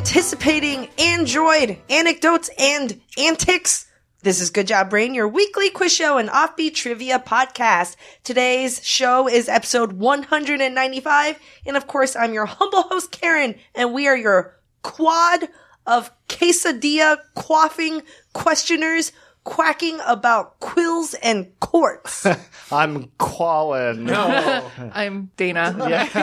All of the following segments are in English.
anticipating Android anecdotes and antics? This is Good Job Brain, your weekly quiz show and offbeat trivia podcast. Today's show is episode 195, and of course, I'm your humble host, Karen, and we are your quad of quesadilla quaffing questioners quacking about quills and courts. I'm Quallen. No. I'm Dana.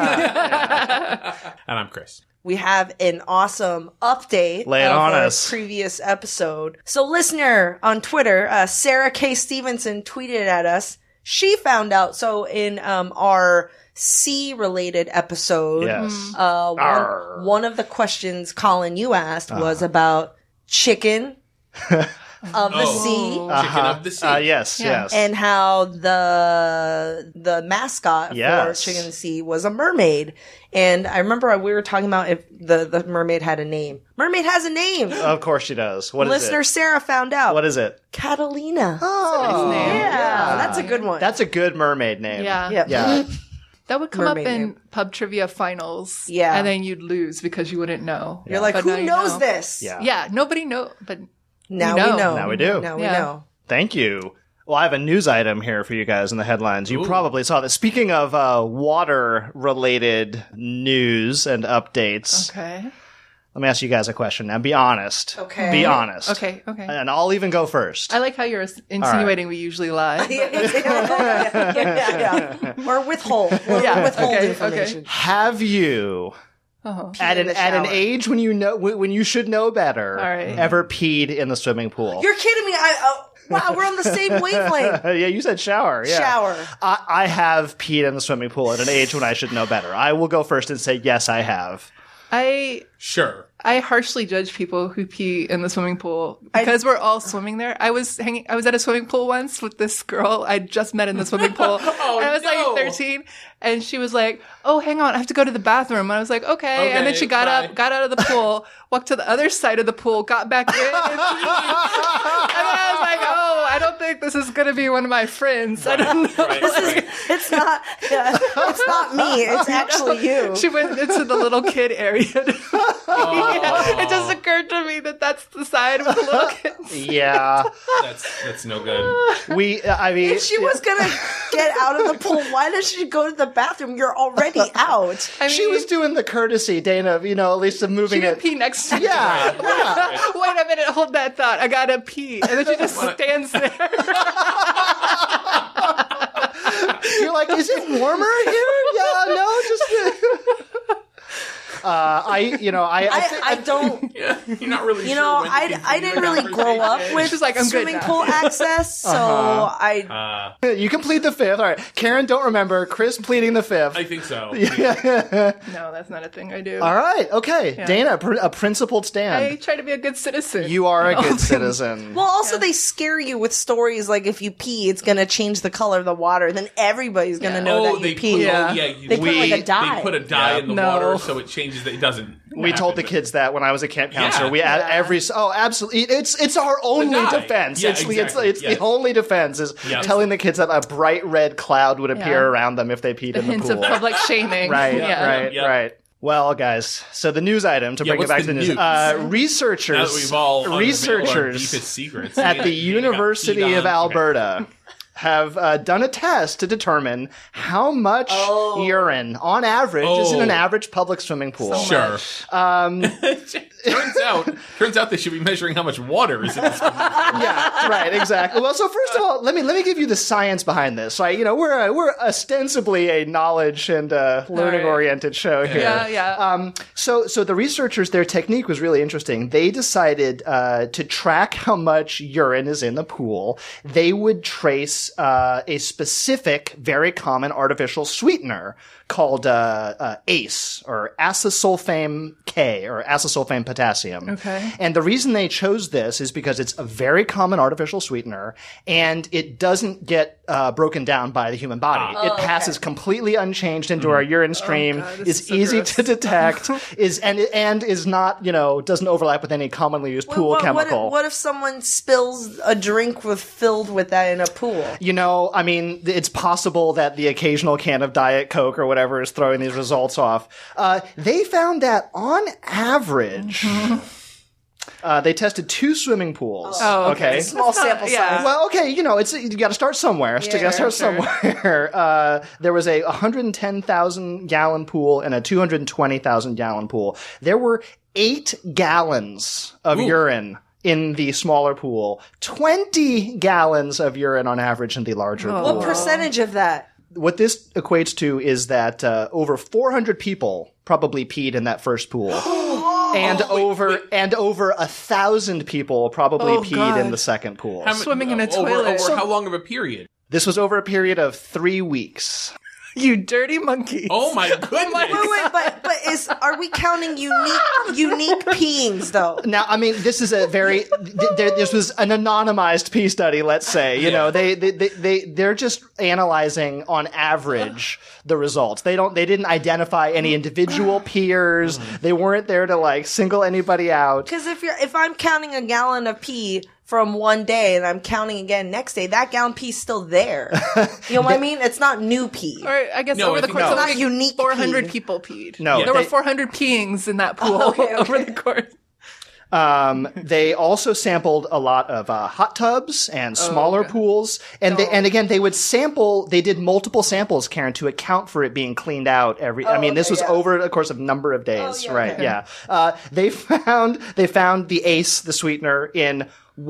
And I'm Chris. We have an awesome update Lay it of on our us. previous episode. So listener on Twitter, Sarah K. Stevenson tweeted at us. She found out, so in our C-related episode, Yes. one of the questions, Colin, you asked was about chicken of the sea. Chicken of the sea. Yes, Yeah. yes. And how the mascot Yes. for Chicken of the Sea was a mermaid. And I remember we were talking about if the mermaid had a name. Mermaid has a name. Of course she does. What is Listener it? Sarah found out. What is it? Catalina. Oh, Yeah, that's a good one. That's a good mermaid name. Yeah. Yep. Yeah. That would come Mermaid up in name. pub trivia finals. Yeah. And then you'd lose because you wouldn't know. You're like, But now who you knows know. this? Yeah. Yeah, nobody know, but Now We we know. know. Now we do. Now we Yeah. know. Thank you. Well, I have a news item here for you guys in the headlines. You Ooh. probably saw this. Speaking of water-related news and updates, okay. let me ask you guys a question. Now, be honest. Okay. Be honest. Okay. And I'll even go first. I like how you're insinuating we usually lie. yeah. Or withhold. Yeah, Withhold okay, information. Have you, Oh. at in an the at an shower. age when you should know better, All right. ever peed in the swimming pool? You're kidding me. Wow, we're on the same wavelength. Yeah, you said shower. Yeah. Shower. I have peed in the swimming pool at an age when I should know better. I will go first and say yes, I have. Sure. I harshly judge people who pee in the swimming pool because we're all swimming there. I was at a swimming pool once with this girl I just met in the swimming pool. And I was no. like 13, and she was like, "Oh, hang on, I have to go to the bathroom." And I was like, "Okay." And then she got bye. up, got out of the pool, walked to the other side of the pool, got back in, and peed. And then I was like, "Oh, I don't think this is gonna be one of my friends." I don't know. Right. It's not. Yeah, it's not me. It's actually you. She went into the little kid area. It just occurred to me that that's the side with the little kids. Yeah, That's no good. I mean, If she was gonna get out of the pool, why does she go to the bathroom? You're already out. I mean, she was doing the courtesy, Dana, of, at least of she moving didn't it. pee next to me. Yeah, yeah. Wait a minute, hold that thought. I gotta pee. And then she just stands there. You're like, is it warmer here? Yeah, no, just. I don't. Yeah, you're not really You sure know, when to I continue didn't the really grow up conversation. with She's like, "I'm good swimming now." pool access, so I. You complete the fifth. All right, Karen, don't remember. Chris pleading the fifth. I think so. No, that's not a thing I do. All right, okay, Yeah. Dana, a principled I stand. try to be a good citizen. You are a All good things. citizen. Well, also they scare you with stories like if you pee, it's gonna change the color of the water. Then everybody's gonna Yeah. know Oh, that they you put, pee. Yeah. They put like a dye. They put a dye in the No. water so it changes. It doesn't. We told the kids that when I was a camp counselor. Yeah. We had absolutely. It's our only dye. defense. Yeah, it's exactly. it's Yes. the only defense is Yes. telling the kids that a bright red cloud would appear Yeah. around them if they peed The in the hints pool. of public shaming. Right, Yeah. right, Yep. right. Well, guys, so the news item to Yeah, bring it what's back to the the news. news? Now that Researchers, we've all unveiled our researchers deepest secrets at Dana- the Dana got University peed of on. Alberta have done a test to determine how much urine, on average, is in an average public swimming pool. Okay. Sure. Turns out they should be measuring how much water is in this. Yeah, right, exactly. Well, so first of all, let me give you the science behind this. Right, we're ostensibly a knowledge and learning oriented show here. Yeah, yeah. So the researchers, their technique was really interesting. They decided to track how much urine is in the pool. They would trace a specific, very common artificial sweetener called ACE, or acesulfame K, or acesulfame potassium. Okay. And the reason they chose this is because it's a very common artificial sweetener, and it doesn't get broken down by the human body. It passes completely unchanged into our urine stream, God, this is is so easy gross. to detect, and is not, doesn't overlap with any commonly used pool chemical. What if someone spills a drink filled with that in a pool? I mean, it's possible that the occasional can of Diet Coke or whatever is throwing these results off. They found that on average, average. They tested 2 swimming pools. Oh, okay. Small sample size. yeah. Well, okay, you know, you got to start somewhere. You got to start somewhere. There was a 110,000 gallon pool and a 220,000 gallon pool. There were 8 gallons of urine in the smaller pool, 20 gallons of urine on average in the larger pool. What percentage of that? What this equates to is that over 400 people probably peed in that first pool. And over 1,000 people probably peed God. in the second pool. Swimming in a Over toilet. how long of a period? This was over a period of 3 weeks. You dirty monkeys. Oh my goodness! Wait, but are we counting unique peeings though? Now, I mean, this is a very this was an anonymized pee study. Let's say, you know, they're just analyzing on average the results. They didn't identify any individual peers. They weren't there to like single anybody out. Because if I'm counting a gallon of pee from one day and I'm counting again next day, that gallon pee's still there. You know what I mean? It's not new pee. Or I guess No, over I the think course no. of Not unique 400 pee. people peed. No, there were they- 400 peeings in that pool okay. over the course. They also sampled a lot of hot tubs and smaller pools, and again they did multiple samples, Karen, to account for it being cleaned out every. I mean, this was over the course of a number of days, right? okay. Yeah. They found the ACE, the sweetener, in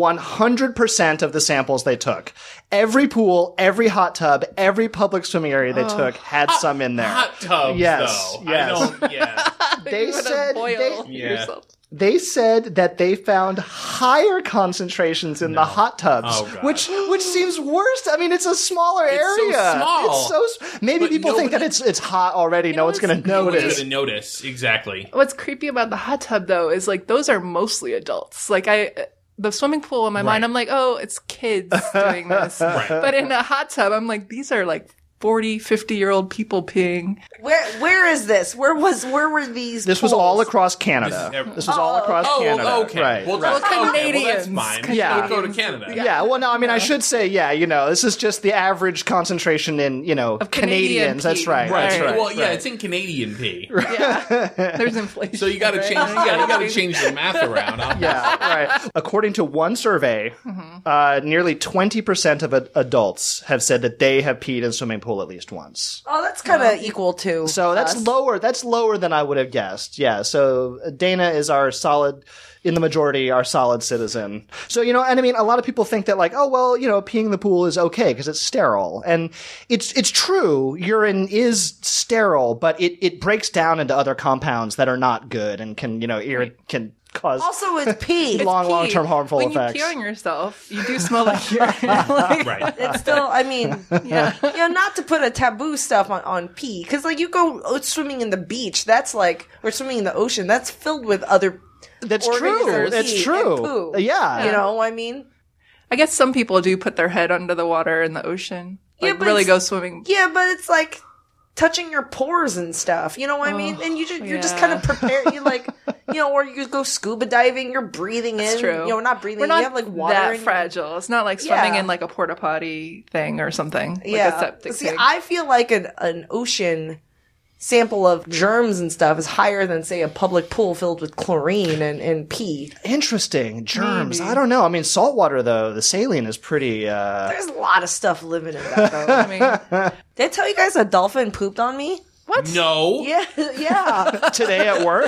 100% of the samples they took. Every pool, every hot tub, every public swimming area they took had some in there. Hot tubs, Yes, though. yes. I don't. Yeah. They You wanna said boil Yeah. yourself. they said that they found higher concentrations in the hot tubs, Oh, God. which seems worse. I mean, it's a smaller It's so area. small. It's so maybe But people think that nobody- it's hot already. No one's what's going to No one's notice. gonna notice exactly. What's creepy about the hot tub, though, is like those are mostly adults. Like the swimming pool in my mind, I'm like, oh, it's kids doing this. Right. But in a hot tub, I'm like, these are like 40, 50-year-old people peeing. Where is this? Where were these? This was pools? all across Canada. This is- This was all across Canada. okay. Right. Well, right. okay, well, Canadians. that's fine. Yeah. We'll go to Canada. Yeah, well, no, I mean, I should say, yeah, you know, this is just the average concentration in, you know, Of Canadian Canadians. That's pee. right. Right. That's right. Well, yeah, right. it's in Canadian pee. There's inflation. So you got to right? change. Yeah, you got to change the math around. Yeah, right. According to one survey, nearly 20% of adults have said that they have peed in a swimming pool at least once. Oh, that's kind of equal to. So that's us. lower. That's lower than I would have guessed. Yeah. So Dana is our solid, in the majority, our solid citizen. So, you know, and I mean, a lot of people think that like, oh, well, you know, peeing in the pool is okay because it's sterile. And it's true. Urine is sterile, but it breaks down into other compounds that are not good and can, you know, can cause Also, it's pee. long-term harmful when effects. you pee on yourself, you do smell like urine. Like, Right. It's still, I mean, yeah, you know, not to put a taboo stuff on pee, because like you go swimming in the beach, that's like, or swimming in the ocean, that's filled with other. That's organisms true. and That's pee true. and poo. Yeah. You know, I mean, I guess some people do put their head under the water in the ocean. Like Yeah, but really it's- go swimming. yeah, but it's like touching your pores and stuff. You know what I mean? And you're just kind of prepared. You like, you know, or you go scuba diving. You're breathing in. True. You know, not breathing. We're not you have like water that in your- fragile. It's not like swimming Yeah. in like a porta potty thing or something. Like Yeah. a septic See, tank. I feel like an ocean sample of germs and stuff is higher than, say, a public pool filled with chlorine and pee. Interesting. Germs. I don't know. I mean, saltwater, though, the saline is pretty, There's a lot of stuff living in that, though. I mean, Did I tell you guys a dolphin pooped on me? No. Yeah, yeah. today at work.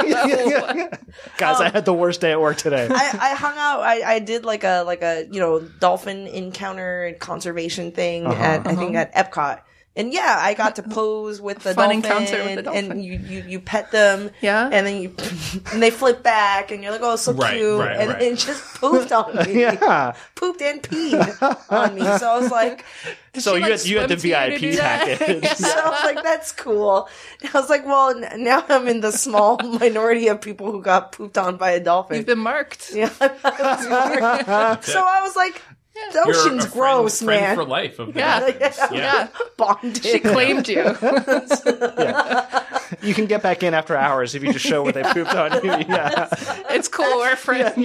Guys, I had the worst day at work today. I hung out. I did like a you know, dolphin encounter and conservation thing at I think at Epcot. And yeah, I got to pose with the Fun dolphin, encounter with the dolphin. and you pet them, Yeah. and then and they flip back, and you're like, oh, so Right, cute, right, and right. it just pooped on me, Yeah. pooped and peed on me. So I was like, So she, you like, had the swim to you to VIP do that? package. so I was like, that's cool. And I was like, well, now I'm in the small minority of people who got pooped on by a dolphin. You've been marked. Yeah, so I was like, the You're ocean's a gross, friend man. for life of the Yeah. dolphins. Yeah. Bonded. She claimed you. You can get back in after hours if you just show where they pooped on you. Yeah. It's cool. We're friends.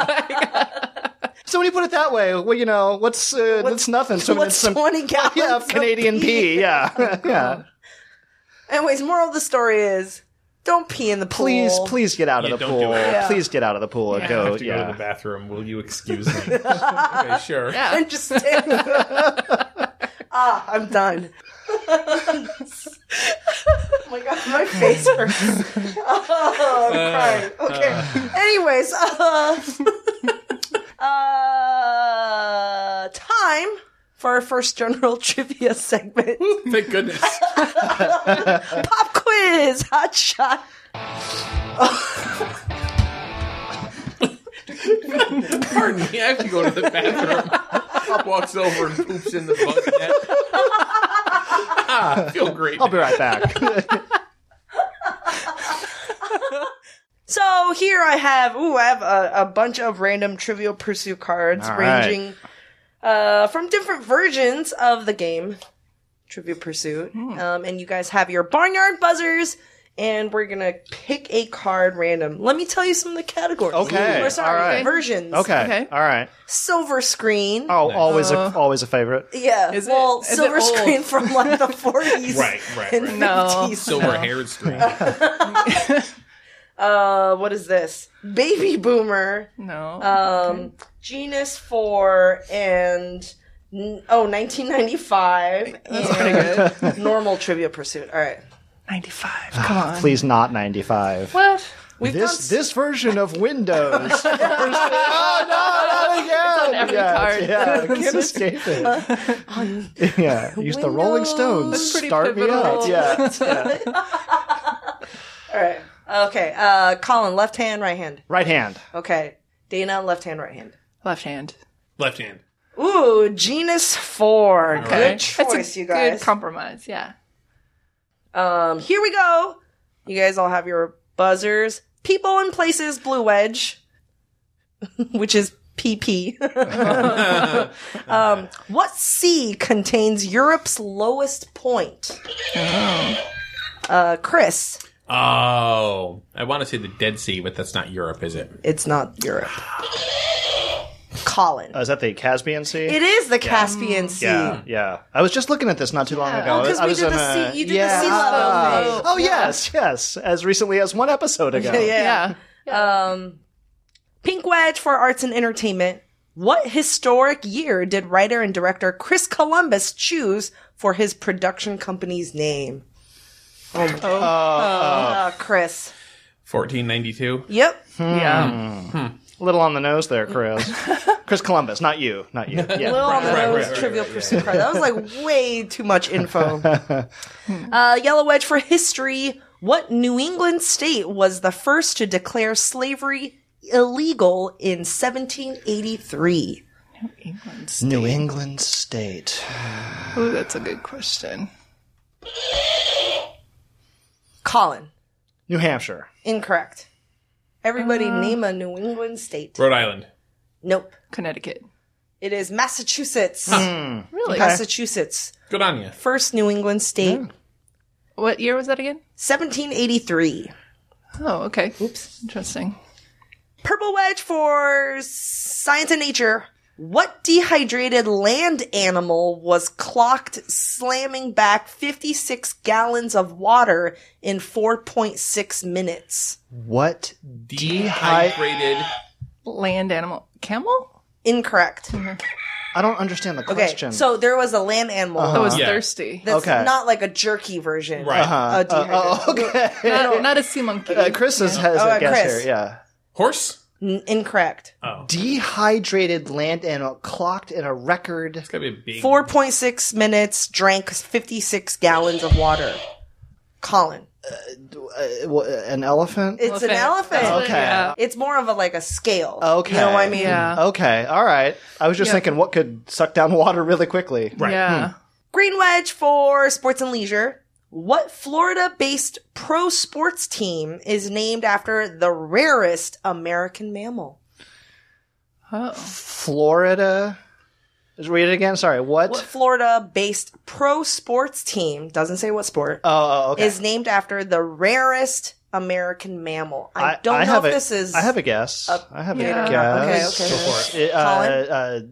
So when you put it that way, well, you know, that's nothing. So What's 20 gallons yeah, of Canadian pee. Yeah. Yeah. Anyways, moral of the story is, Don't pee in the pool. Please get out of Yeah, the don't pool. do it. Yeah. Please get out of the pool and I go. have to go to the bathroom. Will you excuse me? Okay, sure. Yeah. And just stand. I'm done. Oh my god, my face hurts. Oh, I'm crying. Okay. Anyways, time for our first general trivia segment. Thank goodness. Pop quiz, hot shot. Pardon me, I have to go to the bathroom. Pop walks over and poops in the bug net. I feel great. I'll be right back. So here I have a bunch of random Trivial Pursuit cards All right. ranging from different versions of the game, Trivial Pursuit. And you guys have your barnyard buzzers, and we're gonna pick a card random. Let me tell you some of the categories. Okay, Or, sorry, all right. versions. Okay. All right. Silver screen. Oh, always a favorite. Yeah. Is well, it silver old? screen from like the 40s Right. and No. 50s. Silver-haired screen. What is this? Baby Boomer. No. Genus 4 and 1995 That's and pretty good. normal Trivia Pursuit. All right. 95. Come on. Please not 95. What? We've This version of Windows. Oh no, not again! every yeah, card. yeah, can't escape it. Yeah, use the Rolling Stones. That's pretty Start me pivotal. up. Yeah, All right. Okay. Colin, left hand, right hand. right hand. Okay. Dana, left hand, right hand. Left hand. Left hand. Ooh, Genus 4. Okay. Good choice, That's a you guys. good compromise. Yeah. Here we go. You guys all have your buzzers. People and Places, Blue Wedge, which is PP. What sea contains Europe's lowest point? Chris, Oh. I want to say the Dead Sea, but that's not Europe, is it? it's not Europe. Colin, Is that the Caspian Sea? it is the Caspian Sea. Yeah. I was just looking at this not too long ago. Well, 'cause I we was did in the a- sea- you did the sea level thing. Oh, yes. As recently as one episode ago. Yeah. Yeah. Pink Wedge for arts and entertainment. What historic year did writer and director Chris Columbus choose for his production company's name? Chris. 1492. Yep. Yeah. A little on the nose there, Chris. Chris Columbus, not you. Not you. Yeah. Little on the nose, right, Trivial Pursuit card. That was like way too much info. Yellow Wedge for history. What New England state was the first to declare slavery illegal in 1783? New England State. Ooh, that's a good question. Colin. New Hampshire. Incorrect. Everybody name a New England state. Rhode Island. Nope. Connecticut. It is Massachusetts. Really? Massachusetts. Good on you. First New England state. What year was that again? 1783. Oh, okay. Oops. Interesting. Purple Wedge for science and nature. What dehydrated land animal was clocked slamming back 56 gallons of water in 4.6 minutes? What Dehydrated. Land animal. Camel? Incorrect. I don't understand the Okay, question. so there was a land animal That was Yeah. thirsty. that's Okay. not like a jerky version. Right. A dehydrated. okay. Not a sea monkey. Chris has a guess Chris. here. Yeah. Horse? Incorrect. Oh. Dehydrated land animal clocked in a record. It's got to be a big... 4.6 minutes, drank 56 gallons of water. Colin. An elephant? It's an elephant. That's what- Okay. Yeah. It's more of a like a scale. Okay. You know what I mean? Yeah. Okay. All right. I was just Yeah. thinking what could suck down water really quickly. Right. Yeah. Green Wedge for sports and leisure. What Florida-based pro sports team is named after the rarest American mammal? Oh. Florida. Just read it again. Sorry. What Florida-based pro sports team, doesn't say what sport, Oh, okay. is named after the rarest American mammal? I don't know if this is... I have a guess. I have Yeah. a guess. Okay. Go for it.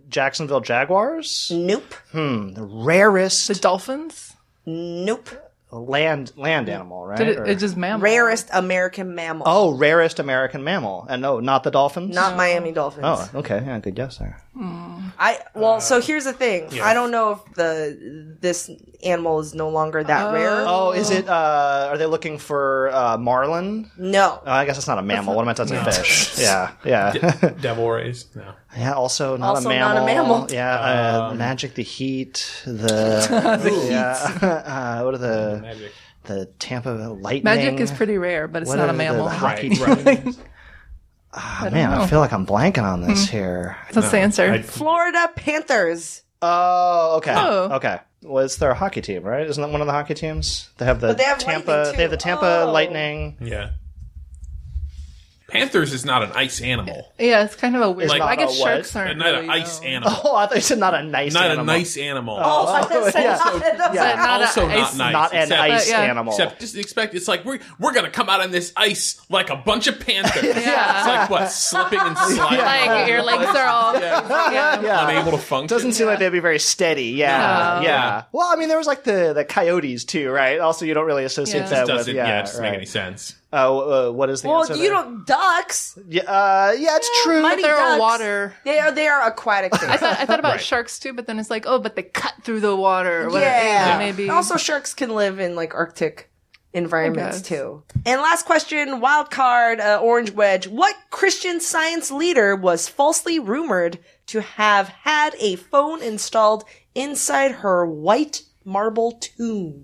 Jacksonville Jaguars. Nope. The rarest. The dolphins? Nope. land animal, right? It's just mammal. Rarest American mammal. Oh, rarest American mammal. And no, not the dolphins? Not Miami Dolphins. Oh, okay. Yeah, good guess there. So here's the thing. Yeah. I don't know if this animal is no longer that rare. Oh, is it, are they looking for marlin? No. Oh, I guess it's not a mammal. What am I talking about? Fish. Yeah. Devil rays? No. Yeah, also not Also a mammal. not a mammal. Yeah, Magic the Heat, what are Magic. the Tampa Lightning? Magic is pretty rare, but it's What not are a mammal. the hockey Right. Man, I feel like I'm blanking on this here. That's the answer. Florida Panthers. Oh, okay. Oh. Okay. Well, it's their hockey team, right? Isn't that one of the hockey teams? They have the But they have Tampa. lightning, too. They have the Tampa Oh. Lightning. Yeah. Panthers is not an ice animal. Yeah, it's kind of a weird. It's I not guess a what? sharks aren't Not really, an ice no. animal. Oh, I thought you said not a nice Not animal. a nice animal. I said yeah. not- But not also a not ice- nice. Not an except, ice yeah. animal. Except just expect it's like we're gonna come out on this ice like a bunch of panthers. Yeah. It's like what, slipping and sliding. Like your legs are all. yeah. Unable to function. Doesn't seem like they'd be very steady. Yeah, No. yeah. Well, I mean, there was like the coyotes too, right? Also, you don't really associate Yeah. that with. doesn't Yeah, it doesn't make right. any sense. What is the Well, answer? you there? don't ducks. Yeah, it's true. Mighty They're ducks. water. They are aquatic things. I thought about Right. sharks too, but then it's like, oh, but they cut through the water. Or whatever. Yeah. Maybe. Also, sharks can live in like Arctic environments guess. too. And last question, wild card, orange wedge. What Christian Science leader was falsely rumored to have had a phone installed inside her white marble tomb?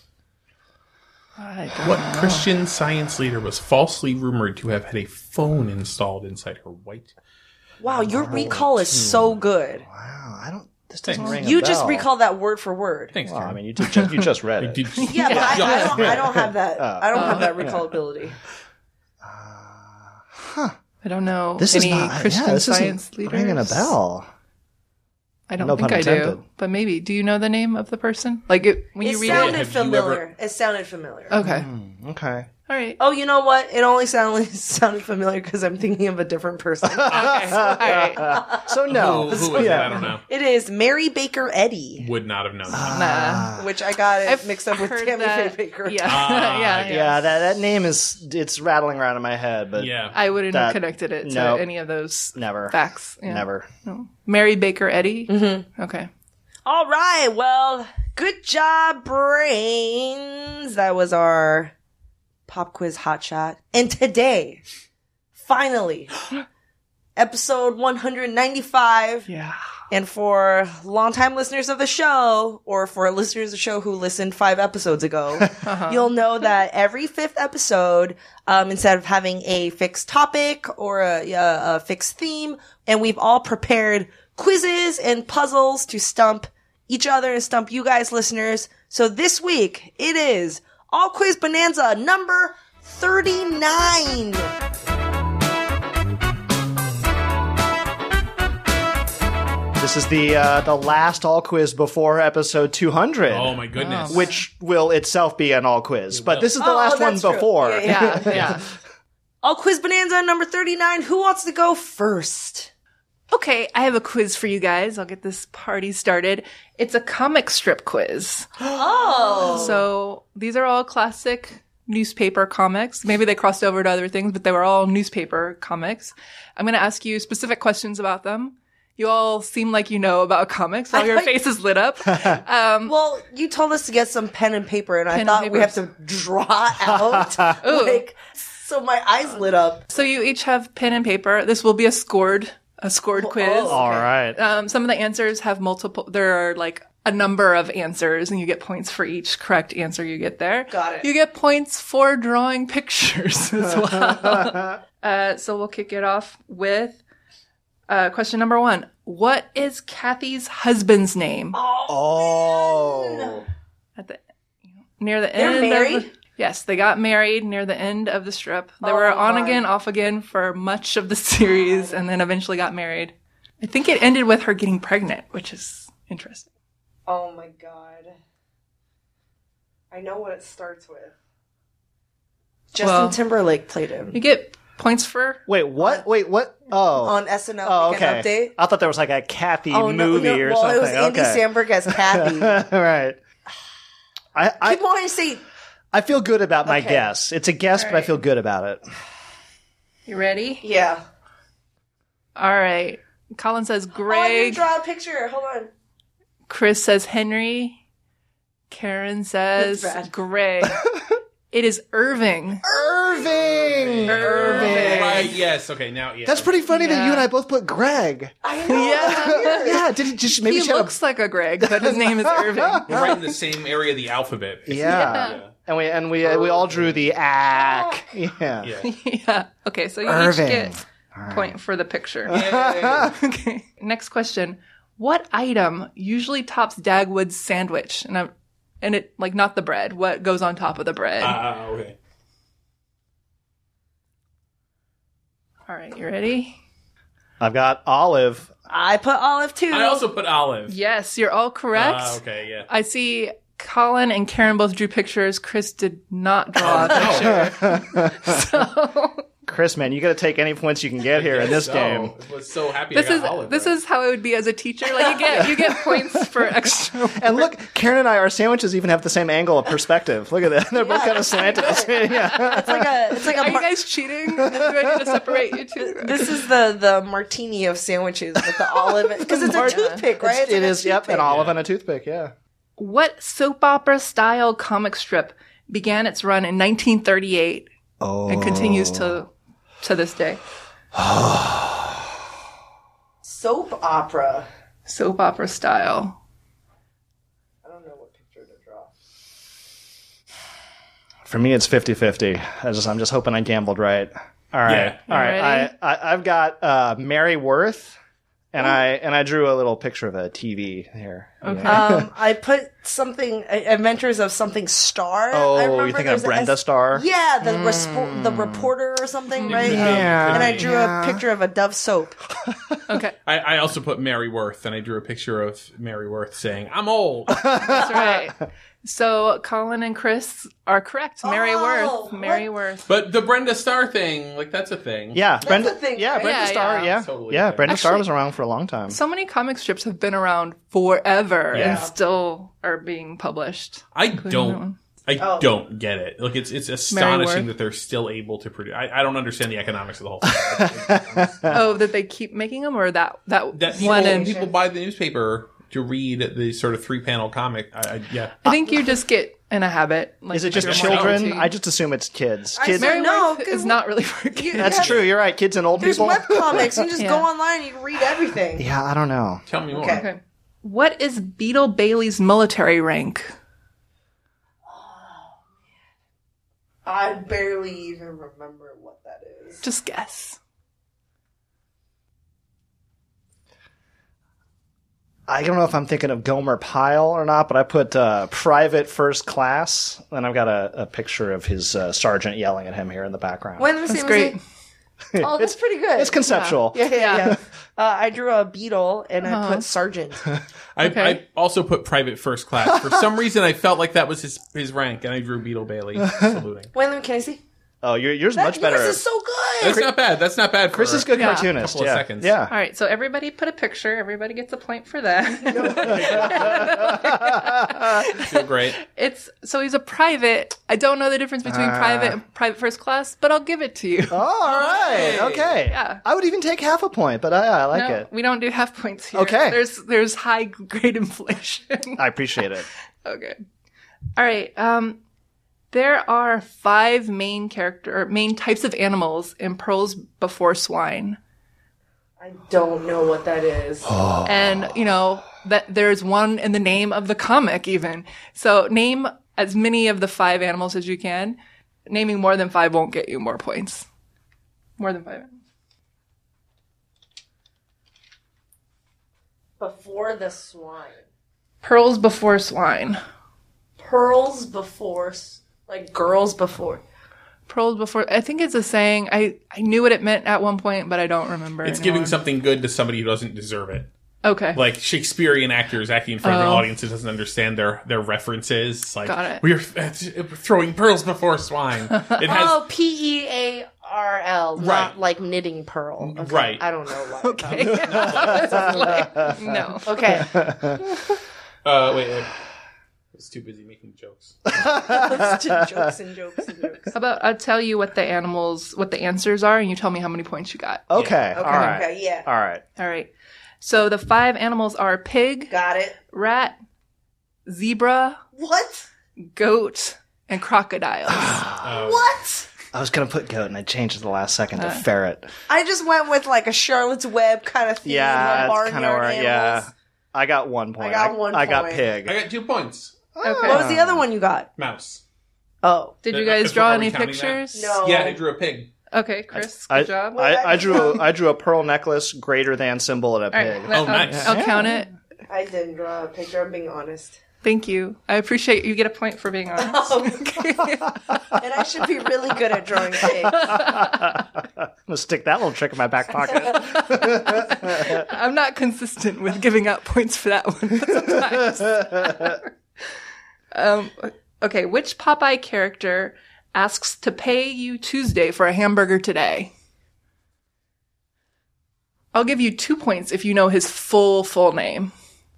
What Christian Science leader was falsely rumored to have had a phone installed inside her white? Wow, your recall is so good. Wow, I don't. This doesn't Thanks. ring a You bell. just recall that word for word. Thanks, Well, I Karen. mean, you just read it. Yeah, but I don't have that. Oh. I don't have that recall ability. I don't know This any is not. Christian this Science isn't leaders. ringing a bell. I don't No think pun I do, intended. but maybe. Do you know the name of the person? Like when It you read sounded it. Have you familiar. It sounded familiar. Okay. Okay. All right. Oh, you know what? It only sounded familiar because I'm thinking of a different person. Okay. All right. So no. Who was it? I don't know. It is Mary Baker Eddy, Would not have known that. Nah. which I got it I've mixed up with heard Tammy that- Faye Baker. Yeah. Ah, yeah. Yeah, that name it's rattling around in my head, but Yeah. I wouldn't That- have connected it to nope. any of those never, facts. Yeah. never. No. Mary Baker Eddy? Mm-hmm. Okay. All right. Well, good job, brains. That was our pop quiz hotshot. And today, finally, episode 195. Yeah. And for longtime listeners of the show, or for listeners of the show who listened 5 episodes ago, you'll know that every 5th episode, instead of having a fixed topic or a fixed theme, and we've all prepared quizzes and puzzles to stump each other and stump you guys listeners. So this week, it is All Quiz Bonanza number 39. This is the last all quiz before episode 200. Oh my goodness. Which will itself be an all quiz, but this is the last one that's true. before. Yeah. Yeah. All Quiz Bonanza number 39. Who wants to go first? Okay, I have a quiz for you guys. I'll get this party started. It's a comic strip quiz. Oh. So these are all classic newspaper comics. Maybe they crossed over to other things, but they were all newspaper comics. I'm going to ask you specific questions about them. You all seem like you know about comics. All your faces lit up. Well, you told us to get some pen and paper, and I Pen and thought we have papers. to draw out. So my eyes lit up. So you each have pen and paper. This will be a scored quiz. All right. Some of the answers have multiple. There are like a number of answers, and you get points for each correct answer you get there. Got it. You get points for drawing pictures as well. So we'll kick it off with question number 1. What is Kathy's husband's name? Oh. At the near the They're end. married? Yes, they got married near the end of the strip. They were on my. again, off again for much of the series, and then eventually got married. I think it ended with her getting pregnant, which is interesting. Oh my god. I know what it starts with. Justin Well, Timberlake played him You get points for Wait, what? Wait, what? Oh. on SNL Oh, Weekend okay. Update. I thought there was like a Kathy Oh, movie or well, something. it was Andy okay. Samberg as Kathy. All right. Keep wanting to say. I feel good about my Okay. guess. It's a guess, but I feel good about it. You ready? Yeah. All right. Colin says Oh, I Greg. didn't draw a picture. Hold on. Chris says Henry. Karen says That's bad. Greg. It is Irving. Irving! Right, yes. Okay, now, yeah. That's pretty funny that Yeah. you and I both put Greg. I know. Yeah. Yeah, did it just maybe He she had looks like a Greg, but his name is Irving. We're right in the same area of the alphabet. Yeah. And we all drew the ack. Yeah. Yeah. Yeah. Okay, so you Irving. each get point for the picture. Yay. Okay. Next question. What item usually tops Dagwood's sandwich? And it, like, not the bread. What goes on top of the bread? Okay. All right, you ready? I've got olive. I put olive too. I also put olive. Yes, you're all correct. Okay, yeah. I see Colin and Karen both drew pictures. Chris did not draw a picture. So Chris, man, you got to take any points you can get here in this game. I was so happy this I is got olive. this right. is how it would be as a teacher. Like you get points for extra. And look, Karen and I, our sandwiches even have the same angle of perspective. Look at that. They're both kind of slanted. Yeah. It's like Are a. you guys cheating? Do I need to separate you two? This is the martini of sandwiches with the olive because it's a toothpick, right? It's It like a is, yep, toothpick. an olive and a toothpick, yeah. What soap opera style comic strip began its run in 1938 and continues to this day? Soap opera. Soap opera style. I don't know what picture to draw. For me, it's 50-50. I'm just hoping I gambled right. All right. Yeah. All right. Ready? I've got Mary Worth, and I drew a little picture of a TV here. Okay. Yeah. I put something Adventures of something Star. I Oh, remember you're thinking there's of Brenda a Starr? Yeah, the reporter or something, right? Yeah. And I drew a picture of a Dove soap. Okay. I also put Mary Worth, and I drew a picture of Mary Worth saying, "I'm old." That's right. So Colin and Chris are correct. Mary Oh, Worth. Mary Worth. But the Brenda Starr thing, like, that's a thing. Yeah, Brenda. a thing, Yeah, right? Brenda Yeah, Starr. yeah. Yeah, Totally yeah. a thing. Brenda Starr Actually- was around for a long time. So many comic strips have been around forever Yeah. and still are being published. I that don't. one. I don't get it. Like, it's astonishing Worth. that they're still able to produce. I don't understand the economics of the whole thing. Oh, that they keep making them, or that that one. people buy the newspaper to read the sort of 3-panel comic. Yeah. I think you just get in a habit. Like, Is it just you're children? mortality. I just assume it's kids. I Kids. said- Mary No, Worth is not really for kids. That's true. You're right. Kids and old There's people. webcomics. You just Yeah. go online and you can read everything. Yeah, I don't know. Tell me more. Okay. Okay. What is Beetle Bailey's military rank? I barely even remember what that is. Just guess. I don't know if I'm thinking of Gomer Pyle or not, but I put private first class, and I've got a picture of his sergeant yelling at him here in the background. When was That's it? great. Oh, that's pretty good. It's conceptual. Yeah. I drew a beetle and I put sergeant. Okay. I also put private first class. For some reason, I felt like that was his rank, and I drew Beetle Bailey saluting. Wait, can I see? Oh, yours much better. Yours is so good. That's not bad. That's not bad. Chris is a good Yeah. cartoonist. Couple of Yeah. seconds. Yeah. All right, so everybody put a picture. Everybody gets a point for that. Feel great. He's a private. I don't know the difference between private and private first class, but I'll give it to you. Oh, all right. Okay. Yeah. I would even take half a point, but I like No, it. we don't do half points here. Okay. There's high grade inflation. I appreciate it. Okay. All right. There are 5 main types of animals in Pearls Before Swine. I don't know what that is. And, that there's one in the name of the comic even. So name as many of the 5 animals as you can. Naming more than 5 won't get you more points. More than 5 animals. Before the swine. Pearls Before Swine. Pearls before, like girls before. Pearls Before, I think it's a saying. I knew what it meant at one point, but I don't remember. It's anymore. giving something good to somebody who doesn't deserve it. Okay. Like Shakespearean actors acting in front of an audience that doesn't understand their references. It's like, Got it. we're throwing pearls before swine. It has Oh, PEARL, not Right. like knitting pearl. Okay. Right. I don't know why. Okay. No. Okay. wait. was too busy making jokes. Jokes and jokes and jokes. How about I'll tell you what the answers are, and you tell me how many points you got. Okay. Okay, All right. okay, yeah. All right. All right. So the 5 animals are pig, Got it. rat, zebra, What? goat, and crocodiles. What? I was gonna put goat, and I changed at the last second to ferret. I just went with like a Charlotte's Web kind of theme. Yeah, like it's kind of barnyard where. animals. Yeah, I got 1 point. I got 1 I got point. pig. I got 2 points. Okay. What was the other one you got? Mouse. Oh. Did you Are guys we draw any counting that? pictures? No. Yeah, I drew a pig. Okay, Chris, I, good job. I drew a pearl necklace greater than symbol and a All right, pig. Oh, nice. I'll count it. I didn't draw a picture. I'm being honest. Thank you. I appreciate you get a point for being honest. And I should be really good at drawing pigs. I'm gonna stick that little trick in my back pocket. I'm not consistent with giving out points for that one sometimes. Okay, which Popeye character asks to pay you Tuesday for a hamburger today? I'll give you 2 points if you know his full name.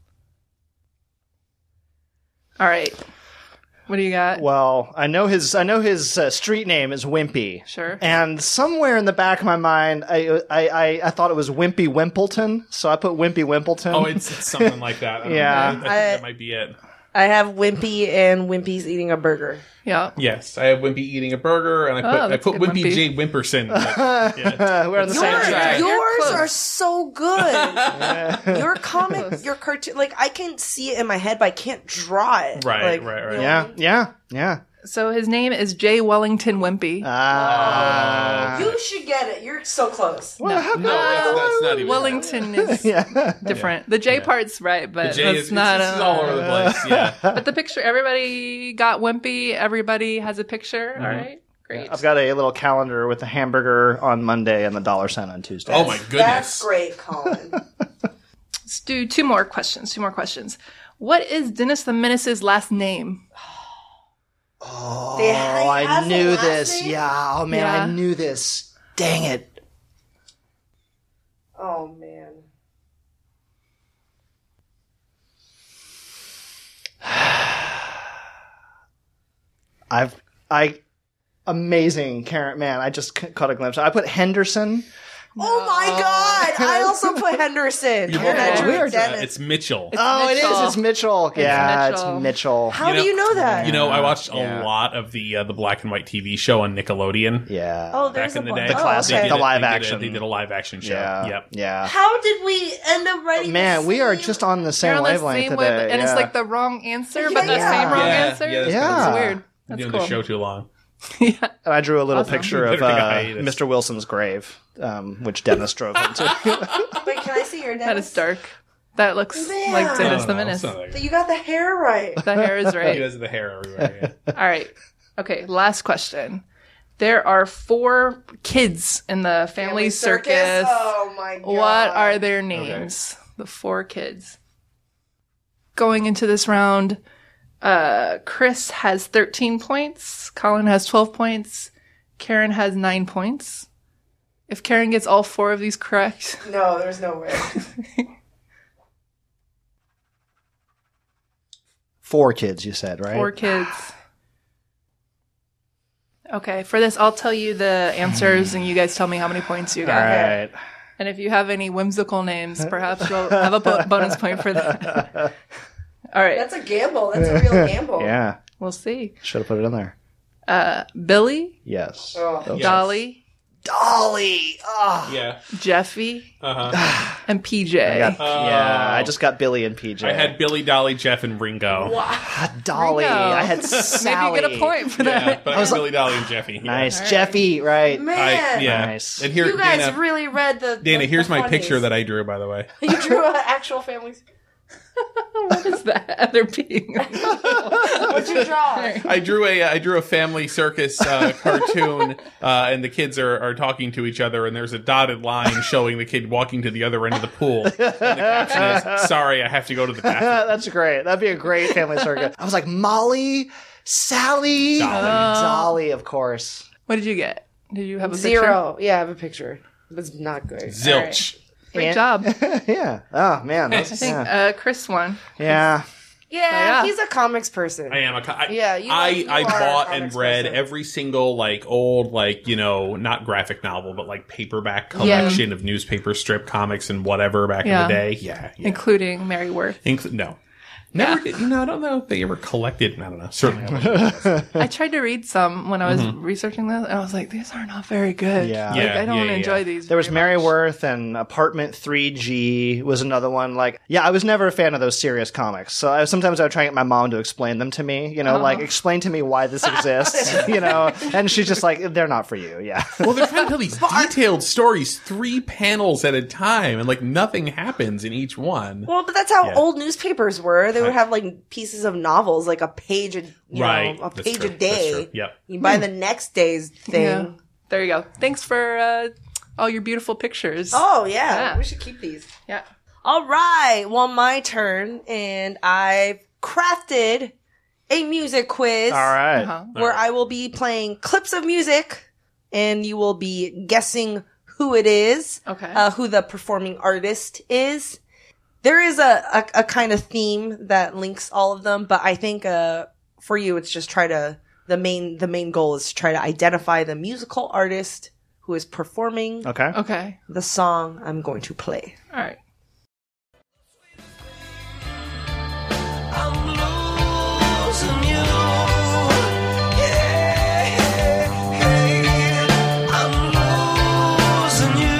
All right. What do you got? Well, I know his street name is Wimpy. Sure. And somewhere in the back of my mind, I thought it was Wimpy Wimpleton, so I put Wimpy Wimpleton. Oh, it's something like that. I don't Yeah. know. I think that might be it. I have Wimpy and Wimpy's eating a burger. Yeah. Yes, I have Wimpy eating a burger, and I that's put a good Wimpy Wimpy. J. Wimperson. But, yeah. We're on the same track. Yours close. are so good. Your comic, your cartoon, like I can see it in my head, but I can't draw it. Right, Like, right. you know what I Yeah, mean? yeah. So his name is J. Wellington Wimpy. You should get it. You're so close. No, that's not even. Wellington is different. The J part's right, but Jay that's is not. it's all over the place. Yeah. But the picture, everybody got Wimpy. Everybody has a picture. All right, great. I've got a little calendar with a hamburger on Monday and the $1 sign on Tuesday. Oh my goodness. That's great, Colin. Let's do 2 more questions. What is Dennis the Menace's last name? Oh, I knew this. Yeah. Oh man, Yeah. I knew this. Dang it. Oh man. Amazing, Karen. Man, I just caught a glimpse. I put Henderson. Oh my God! I also put Henderson. You're And I both drew wrong. Dennis. It's Mitchell. Oh, it is. Mitchell. It's Mitchell. Yeah, Mitchell. it's Mitchell. How do you know that? You know, I watched Yeah. a lot of the black and white TV show on Nickelodeon. Yeah. Oh, Back there's in the a day, bunch. The classic, okay. the live they did action. They did a live action show. Yeah. Yep. Yeah. How did we end up writing? Man, the we are same- just on the same You're on the wavelength same today. wave, and yeah. it's like the wrong answer, but the Yeah. same wrong Yeah. answer. Yeah, that's Yeah. That's weird. Been That's doing cool. the show too long. And I drew a little Awesome. picture We of better take a hiatus. Mr. Wilson's grave, which Dennis drove him to. Wait, can I see your Dennis? That is dark. That looks Man. like Dennis No, the no, Menace. it's not that good. You got the hair right. The hair is He right. does the hair everywhere. Yeah. All right. Okay, last question. There are 4 kids in the family circus. Oh my God. What are their names? The 4 kids. Going into this round, Chris has 13 points. Colin has 12 points. Karen has 9 points. If Karen gets all 4 of these correct, No, there's no way. 4 kids, you said, right? 4 kids. Okay, for this, I'll tell you the answers and you guys tell me how many points you All got. right. And if you have any whimsical names, perhaps you'll have a bonus point for that. All right, That's a gamble. That's a real gamble. Yeah. we'll see. Should have put it in there. Billy, Yes. Oh. Yes. Dolly, Dolly. Oh. Yeah. Jeffy, Uh-huh. and PJ. Yeah, I just got Billy and PJ. I had Billy, Dolly, Jeff, and Ringo. Dolly. Ringo. I had Maybe Sally. you get a point for Yeah, that. but I was Billy, Dolly, and Jeffy. Nice. All right. Jeffy, right. Man. Yeah. Nice. And here, You guys Dana, really read the Dana, here's my funnies. picture that I drew, by the way. You drew an actual family. What is that other being? What'd you draw? I drew a family circus cartoon, and the kids are talking to each other, and there's a dotted line showing the kid walking to the other end of the pool. And the caption is, "Sorry, I have to go to the bathroom." That's great. That'd be a great family circuit. I was like, Molly, Sally, Dolly, of course. What did you get? Did you have a picture? 0. Yeah, I have a picture. It's not good. Zilch. Great job. Yeah. Oh man. I think Chris won. Yeah. Yeah, Yeah. he's a comics person. I am Yeah, you are I a bought comics and read person. every single like old like not graphic novel but like paperback collection of newspaper strip comics and whatever back in Yeah. the day. Yeah. Including Mary Worth. No. Never did. I don't know if they ever collected. I don't know. Certainly. I tried to read some when I was researching this, and I was like, these are not very good. Yeah. Like, Yeah, I don't yeah. enjoy these. There was very much. Maryworth and Apartment 3G was another one. Like, yeah, I was never a fan of those serious comics. So sometimes I would try and get my mom to explain them to me, like explain to me why this exists, and she's just like, they're not for you. Yeah. Well, they're trying to tell these detailed stories, 3 panels at a time, and like nothing happens in each one. Well, but that's how Yeah. old newspapers were. They would have like pieces of novels, like a page a Right. a That's page true. a day. That's true. Yep. You buy the next day's thing. Yeah. There you go. Thanks for all your beautiful pictures. Oh yeah. Yeah. We should keep these. Yeah. All right. Well, my turn, and I've crafted a music quiz. All right. Uh-huh. Where I will be playing clips of music, and you will be guessing who it is. Okay. Who the performing artist is. There is a kind of theme that links all of them, but I think for you it's just the main goal is to try to identify the musical artist who is performing Okay. Okay. the song I'm going to play. All right. I'm losing you. Yeah, I'm losing you.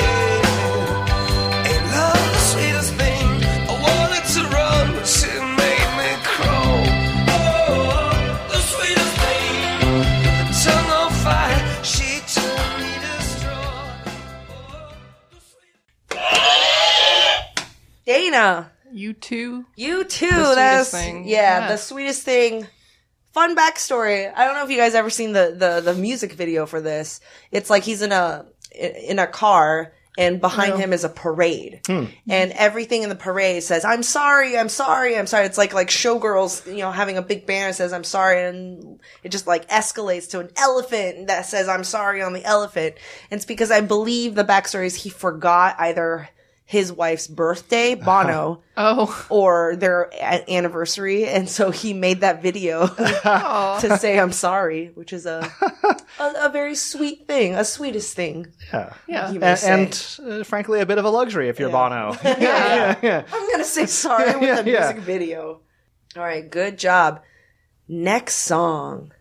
Yeah. Ain't love the sweetest thing? I wanted to run, but she made me crawl. Oh, the sweetest thing. The tongue on fire, she told me to destroy. Oh, the sweetest. Dana, You too. you too. The That's Sweetest Thing. yeah, Yeah. the sweetest thing. Fun backstory. I don't know if you guys ever seen the music video for this. It's like he's in a car, and behind him is a parade, and everything in the parade says "I'm sorry, I'm sorry, I'm sorry." It's like showgirls, having a big banner that says "I'm sorry," and it just like escalates to an elephant that says "I'm sorry" on the elephant. And it's because I believe the backstory is he forgot either his wife's birthday, Bono, Oh. or their anniversary, and so he made that video to say "I'm sorry," which is a very sweet thing, a sweetest thing. Yeah. Yeah. You may say. And frankly, a bit of a luxury if you're Bono. I'm gonna say sorry with the Yeah. music video. All right, good job. Next song.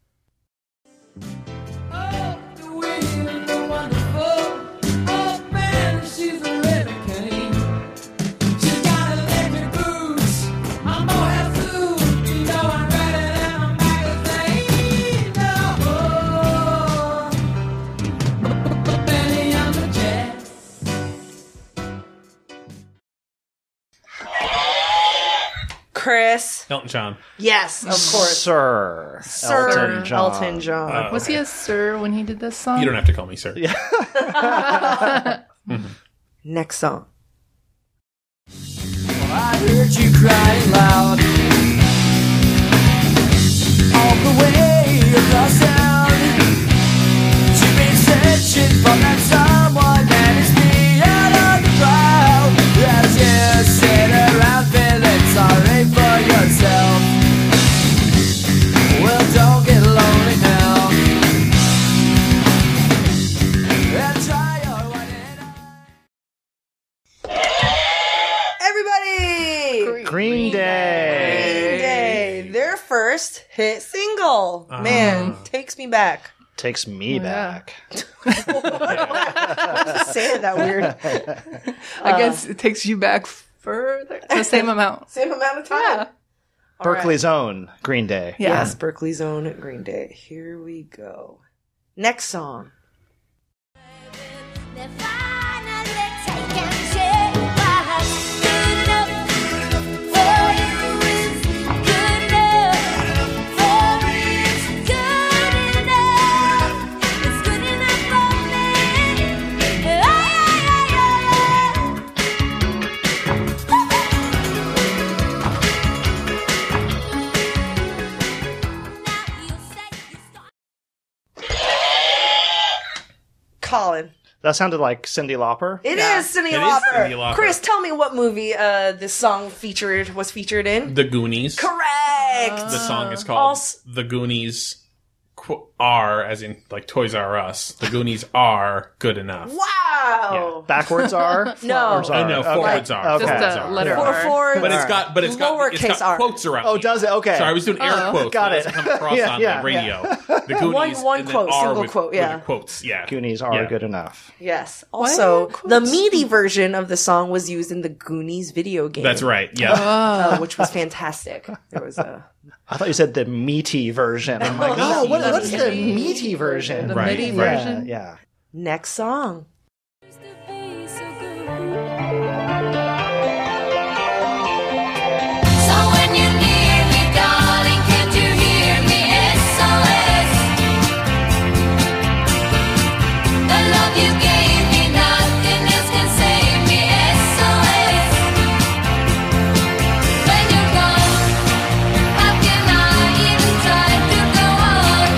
Oh, the wind is wonderful. Oh, man, she's a really king. She's got electric boots. I'm more have food. You know I'm better than a magazine. No. Benny on the jazz. Chris. Elton John. Yes, of course. Sir. Sir Elton John. Elton John. Was he a sir when he did this song? You don't have to call me sir. Next song. I heard you crying loud all the way across town. You've been searching for that someone that is beyond on the crowd. As you sit around feeling sorry for yourself. Well, don't get lonely now. And try your one and Everybody! Green Day. Green Day. Their first hit single. Man, takes me back. Takes me back. Say it that weird. I guess it takes you back further. The same amount. Same amount of time. Yeah. Berkeley's own Green Day. Yeah. Yes, Berkeley's own Green Day. Here we go. Next song. They're finally taking shape. What's good enough for you is good enough for me. It's good enough. It's good enough for me. Colin. That sounded like Cyndi Lauper. It is Cyndi It is Lauper. Cyndi Lauper. Chris, tell me what movie this song was featured in. The Goonies. Correct. The song is called Also- The Goonies are, as in like Toys R Us. The Goonies are good enough. Wow. Backwards are? No. Forwards are. No, forwards are. Okay. Just Forwards a are. letter Four R. forward. But it's got Lowercase R. quotes around. Oh, here. does it? Okay. Sorry, I was doing air quotes. Got but it. doesn't come across Yeah, on yeah, the radio. The Goonies. One and then quote, R single with, quote, yeah. with quotes. Yeah. Goonies are Yeah. good enough. Yes. Why Also, are quotes? the meaty version of the song was used in the Goonies video game. That's right. Yeah. Which was fantastic. There was a I thought you said the meaty version. I'm like, oh, what's the meaty version? The Right, MIDI right. version. Yeah. next song. So when you need me, darling, can't you hear me? SOS. The love you gave me, nothing else can save me. SOS. When you're gone, how can I even try to go on?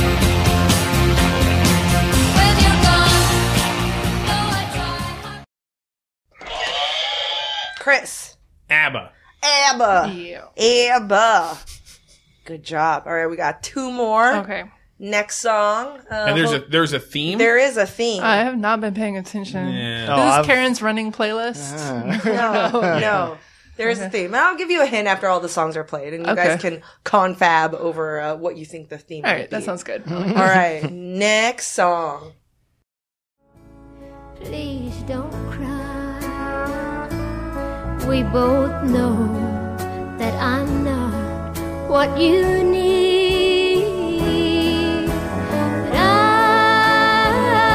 When you're gone, though I try. Chris. ABBA. ABBA. Yeah. ABBA. Good job. All right, we got two more. Okay. Next song. And there's a theme. there is a theme. I have not been paying attention. Yeah. Oh, This is I've- Karen's running playlist. No. There is a theme. And I'll give you a hint after all the songs are played, and you guys can confab over what you think the theme All might right, be. that sounds good. All right, next song. Please don't cry. We both know that I'm not what you need. But I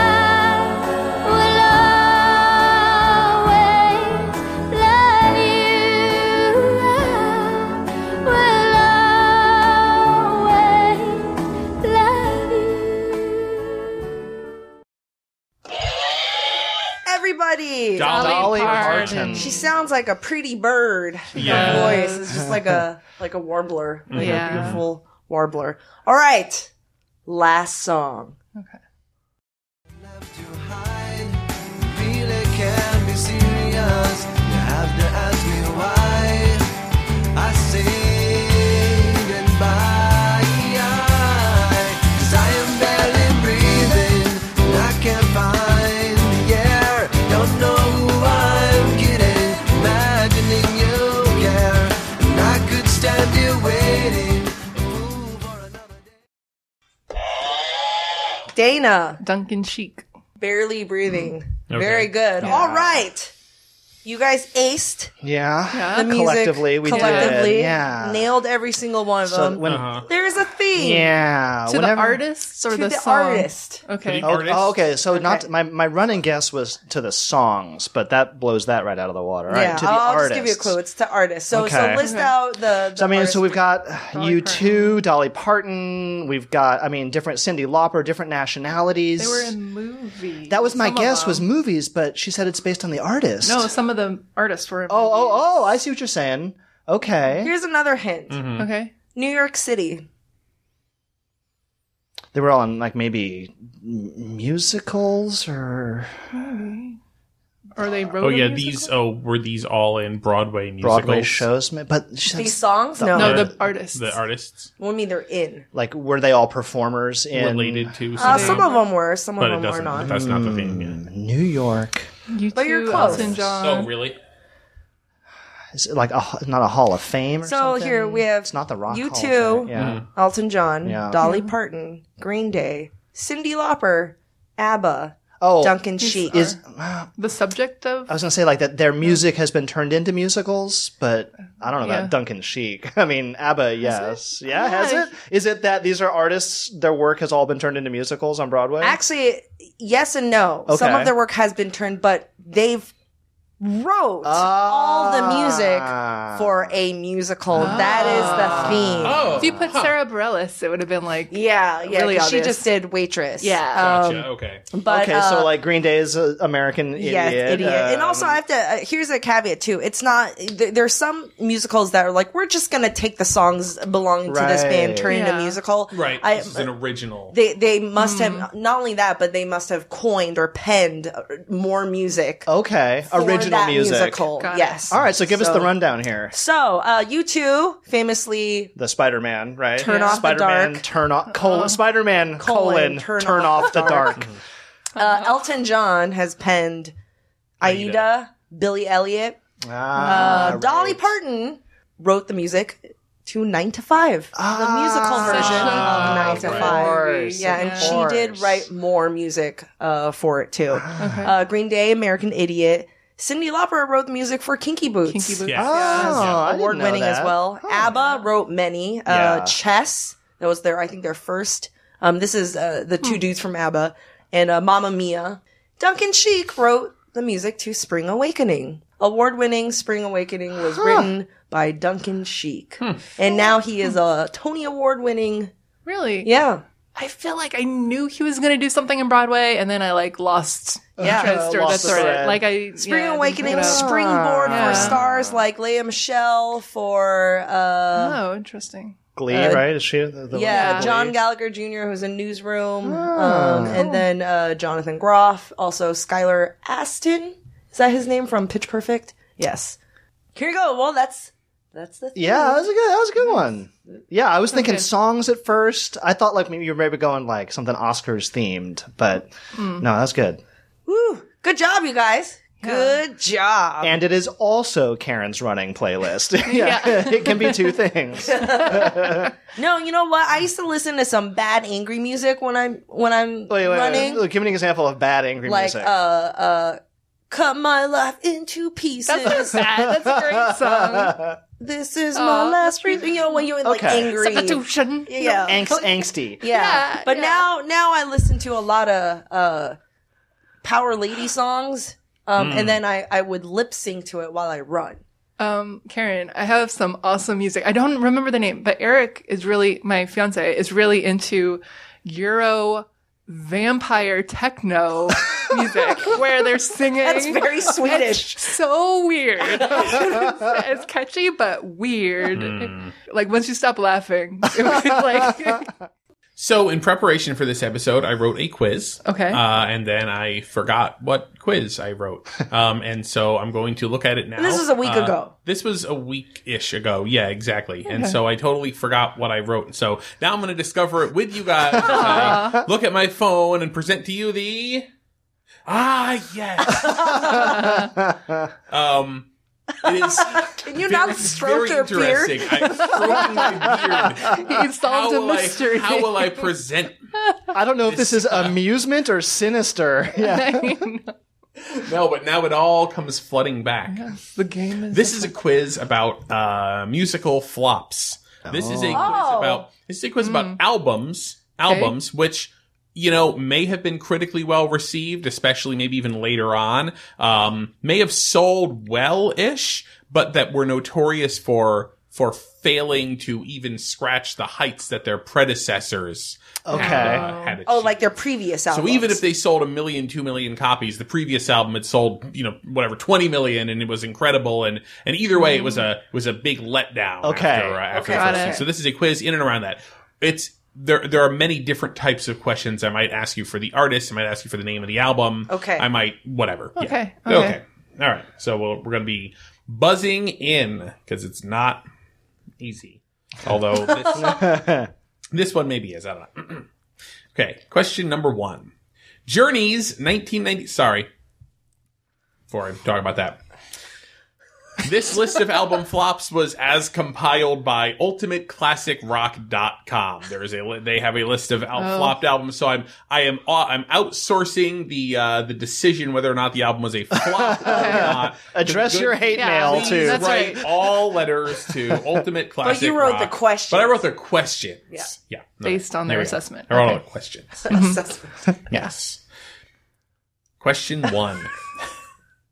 will always love you. I will always love you. Everybody. Dolly Parton. Parton. She sounds like a pretty bird. Yeah. Her voice is just like a warbler, like Yeah. a beautiful warbler. All right, last song. To hide, really can be serious. You have to ask me why I say goodbye. 'Cause I am barely breathing, and I can't find the air. Don't know who I'm kidding, imagining you care. And I could stand here waiting, a fool for another day. Dana, Duncan Sheik. barely breathing. Okay. Very good. All right. You guys aced Yeah. the music Collectively, we collectively, did. Yeah. nailed every single one of So them. when, There's a theme yeah. To whenever- the artists or to the, the song? artist. Okay. To Oh, Artists? okay. So Okay. not my running guess was to the songs, but that blows that right out of the water. All right, Yeah, to the I'll artists. just give you a clue. It's to artists. So Okay. list out the So I mean, artists. so we've got Dolly U2, Dolly Parton. We've got, I mean, different Cyndi Lauper, different nationalities. They were in movies. That was my Some of guess them. was movies, but she said it's based on the artist. No, some of the artists were in Oh, movies. I see what you're saying. Okay. Here's another hint. Mm-hmm. Okay. New York City. They were all in like maybe musicals or Or they wrote Oh a yeah, musical? were these all in Broadway musicals? Broadway shows, but she These said, songs? No. No, The- the artists. The artists What do you mean they're in? like, were they all performers in related to Some of them were. Some of but it them were doesn't. not. That's not the theme. Yeah. New York? You But you're two, close. Elton John. Oh really? Is it like not a Hall of Fame or So something? here we have It's not the Rock Hall of U2, Fame. Yeah. Elton John, Yeah. Dolly Parton, Green Day, Cyndi Lauper, ABBA, Oh, Duncan Sheik. is The subject of I was gonna say like that their music has been turned into musicals, but I don't know Yeah. about Duncan Sheik. I mean, ABBA, yes, yeah, has Yeah. it? Is it that these are artists? Their work has all been turned into musicals on Broadway. Actually, yes and no. Some Okay. of their work has been turned, but they've wrote all the music Ah. for a musical. That is the theme. Oh, If you put Sarah Bareilles, it would have been like, Yeah, Really 'cause she obvious. just did Waitress. Yeah. gotcha. Okay. But, Okay, so like Green Day's American Idiot. yes, idiot. And also, I have to. Here's a caveat too. It's not. There's some musicals that are like, we're just gonna take the songs belonging to this band, Right. turn it into Yeah. a musical. Right. This is an original. They must have not only that, but they must have coined or penned more music. Okay, for original that music. musical. Got it. Yes. All right, so give us the rundown here. So, U2 famously The Spider-Man, right? Turn off the Spider-Man, dark. turn off Spider-Man colon, turn off the dark. Elton John has penned Aida, Billy Elliot, Dolly Parton wrote the music to 9 to 5, the musical version of 9 to 5. course, Yeah, and she did write more music for it too. Green Day, American Idiot. Cyndi Lauper wrote the music for Kinky Boots. Kinky Boots. Yeah. Oh, I didn't Award know winning as that. well. ABBA wrote many. Yeah. Chess, that was I think their first. This is the two dudes from ABBA. And Mamma Mia. Duncan Sheik wrote the music to Spring Awakening. Award winning Spring Awakening was written by Duncan Sheik. And now he is a Tony Award winning. really? Yeah. I feel like I knew he was going to do something in Broadway, and then I like lost. Yeah. Tried to Lost the thread. thread. Like I Spring yeah, Awakening, didn't pick it up. springboard Yeah. for stars like Leia Michele, for Oh, interesting. Glee, right? Is she the yeah, Glee? John Gallagher Jr., who's in Newsroom, and then Jonathan Groff, also Skylar Astin. Is that his name from Pitch Perfect? Yes. Here you go. Well, that's the thing. Yeah, that was a good one. Yeah, I was thinking Okay. songs at first. I thought like maybe you were maybe going like something Oscars themed, but no, that's good. Woo. Good job, you guys. Good job. And it is also Karen's running playlist. Yeah, it can be two things. No, you know what? I used to listen to some bad angry music when I'm Wait, running. Look, give me an example of bad angry Like music. cut my life into pieces. That's not bad. That's a great song. This is my last breath. You know when you're like Okay. angry. Substitution. Yeah. Angsty. Yeah. But yeah. now I listen to a lot of Power Lady songs. And then I would lip sync to it while I run. Karen, I have some awesome music. I don't remember the name, but Eric is really, my fiance, is really into Euro vampire techno music where they're singing. That's very Swedish. So weird. It's catchy, but weird. Like once you stop laughing, it was like, So in preparation for this episode, I wrote a quiz. Okay. And then I forgot what quiz I wrote. And so I'm going to look at it now. And this was a week ago. This was a week-ish ago. Yeah, exactly. And so I totally forgot what I wrote. So now I'm going to discover it with you guys. as I look at my phone and present to you the... yes. It is Can you not stroke your beard? interesting. I'm stroking my beard. he solved a mystery. How will I present? I don't know if this is amusement or sinister. Yeah. No, but now it all comes flooding back. The game is. This is a quiz about musical flops. This is a quiz about albums, which may have been critically well received, especially maybe even later on. May have sold well-ish, but that were notorious for failing to even scratch the heights that their predecessors had achieved. Oh, like their previous albums. So even if they sold 1 million, 2 million copies, the previous album had sold, 20 million, and it was incredible. And either way, it was a big letdown. Okay. After the Got first it. one. So this is a quiz in and around that. There are many different types of questions. I might ask you for the artist. I might ask you for the name of the album. Okay. I might whatever. Yeah. Okay. Okay. All right. So we're going to be buzzing in because it's not easy. Although this one maybe is. I don't know. Okay. Question number 1. Journey's 1990. Sorry. Before I talk about that. This list of album flops was as compiled by UltimateClassicRock.com. They have a list of flopped albums, so I'm outsourcing the decision whether or not the album was a flop or not. Address your hate mail Please to. That's write right. all letters to Ultimate Classic But you wrote Rock. the questions. But I wrote the questions. Yeah. Based on There their we go. assessment. I wrote all Okay. the questions. Assessment. Yes. Question 1.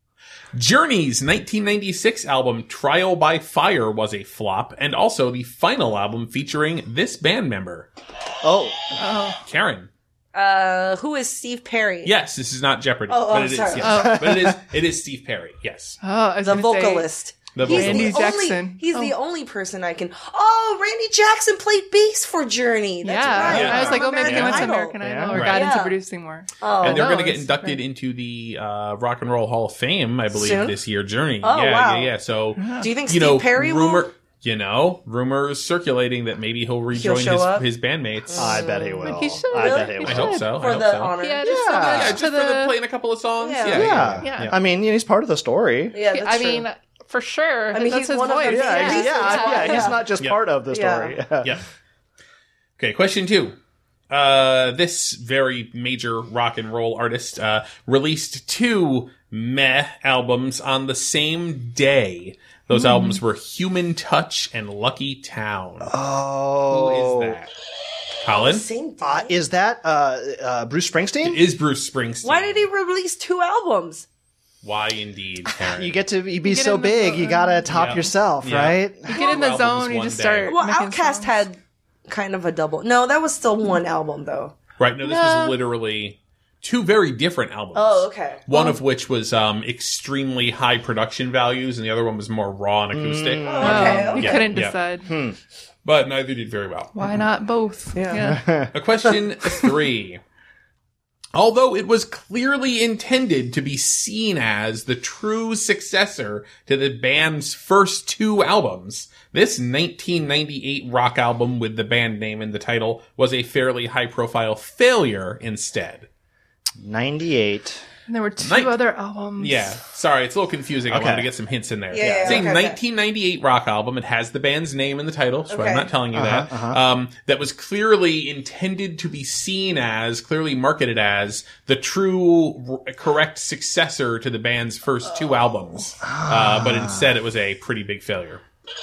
Journey's 1996 album Trial by Fire was a flop, and also the final album featuring this band member. Oh, Karen. Who is Steve Perry? Yes, this is not Jeopardy. Oh, but it is. sorry. Yes. But it is Steve Perry. Yes. Oh, I was The gonna say- vocalist. The He's vocalist. Randy the Jackson. only. He's the only person I can. Oh, Randy Jackson played bass for Journey. That's right. Yeah. I was like, From oh, maybe he went to Idol. American Idol or Right. got into Yeah. producing more. Oh, And they're no, going to get it's- inducted into the Rock and Roll Hall of Fame, I believe, Soon? this year. Journey. Oh, yeah, wow. yeah. So, do you think you Steve know, Perry will? rumors circulating that maybe he'll rejoin show up? his bandmates. I bet he will. He should. I bet he He will. I hope should. so. For I hope the so. honor. Yeah, just Yeah. so much Yeah, just to for the the. playing a couple of songs. Yeah. Yeah. Yeah. I mean, he's part of the story. Yeah, that's I true. mean, for sure. I mean, that's he's his one of the voice. main Yeah, reasons why. he's Yeah. not just Yeah. part of the Yeah. story. Yeah. Okay, question 2. This very major rock and roll artist released 2 meh albums on the same day. Those albums were Human Touch and Lucky Town. Oh, Who is that? Colin? Same day. Is that Bruce Springsteen? It is Bruce Springsteen. Why did he release 2 albums? Why indeed, Karen? You get to be get so in the big, zone. you gotta top Yeah. yourself, Yeah. right? You get in the Albums zone, you one just day. start. Well, making Outkast songs. had kind of a double. No, that was still one album though. Right, no, this was literally 2 very different albums. Oh, okay. One of which was extremely high production values, and the other one was more raw and acoustic. Okay, You Yeah. couldn't Yeah. decide. But neither did very well. Why not both? Yeah. A question 3. Although it was clearly intended to be seen as the true successor to the band's first 2 albums, this 1998 rock album with the band name in the title was a fairly high-profile failure instead. 98. And there were 2 Night- other albums. Yeah, sorry, it's a little confusing. I Okay. wanted to get some hints in there. Yeah, It's a okay. 1998 rock album. It has the band's name in the title, so Okay. I'm not telling you that. That was clearly intended to be seen as, clearly marketed as, the true correct successor to the band's first 2 albums. But instead it was a pretty big failure.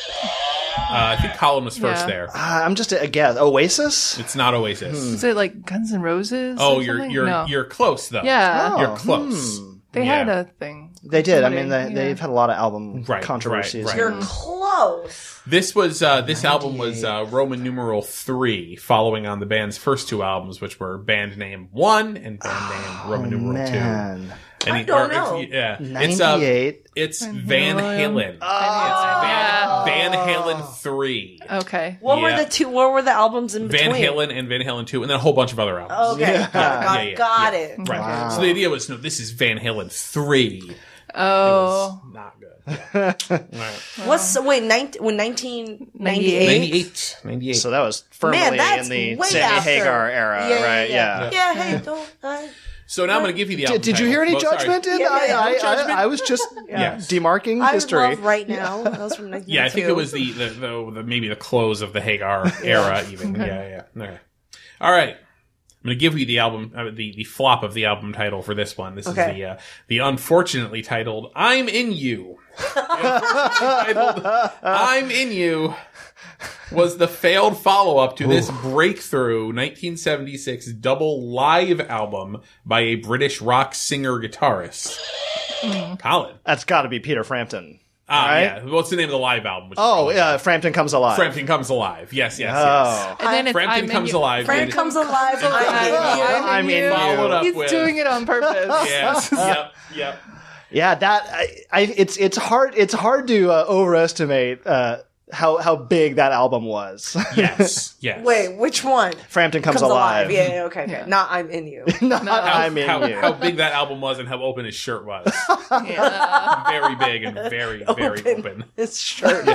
I think Colin was first Yeah. there. I'm just a guess. Oasis? It's not Oasis. Is it like Guns N' Roses? Oh, or something? No. you're close though. Yeah. You're close. They Yeah. had a thing. They did. I Somebody- mean, yeah. they've had a lot of album Right, controversies. right. You're close. This was this album was Roman numeral 3, following on the band's first 2 albums, which were band name 1 and band name Roman numeral 2. Man. And I don't know. Yeah, 98. It's Van Halen. Oh. It's Van Halen 3. Okay. What were Yeah. the 2? What were the albums in Van between? Halen and Van Halen 2, and then a whole bunch of other albums. Okay, Yeah. got Yeah. it. Right. Wow. So the idea was, no, this is Van Halen 3. Oh. Not good. Yeah. Right. What's wait? 1998. 98. 98. So that was firmly Man, that's in the way Sammy after. Hagar era, right? Yeah. Yeah. Hey, don't. So now I'm going to give you the album Did you hear any title. Well, sorry. judgment? In? Yeah, yeah, no judgment. I was just Yes. demarking I history. love Right Now. That was from 1992. Yeah, I think it was the maybe the close of the Hagar era, even. Yeah. Okay. All right. I'm going to give you the album, the flop of the album title for this one. This Okay. is the unfortunately titled "I'm in You." The unfortunately titled "I'm in You" was the failed follow-up to this breakthrough 1976 double live album by a British rock singer-guitarist. Colin. That's got to be Peter Frampton. Ah, right? yeah. What's the name of the live album? Which is Oh, probably- yeah, Frampton Comes Alive. Frampton Comes Alive. Yes. Oh. And then it's Frampton I'm Comes in You. Alive. Frank did- Comes Alive. I'm in You. Followed up He's with. doing it on purpose. Yes. Yep. Yeah, that it's hard to overestimate how big that album was. Yes. Wait, which one? Frampton Comes Alive. Yeah, okay. Not I'm in You. Not I'm in how, You. how big that album was and how open his shirt was. Yeah. Very big and very open. It's shirt.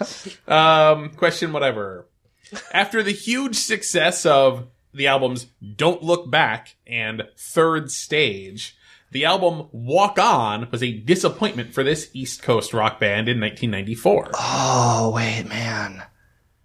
Question whatever. After the huge success of the albums Don't Look Back and Third Stage, the album Walk On was a disappointment for this East Coast rock band in 1994. Oh wait, man.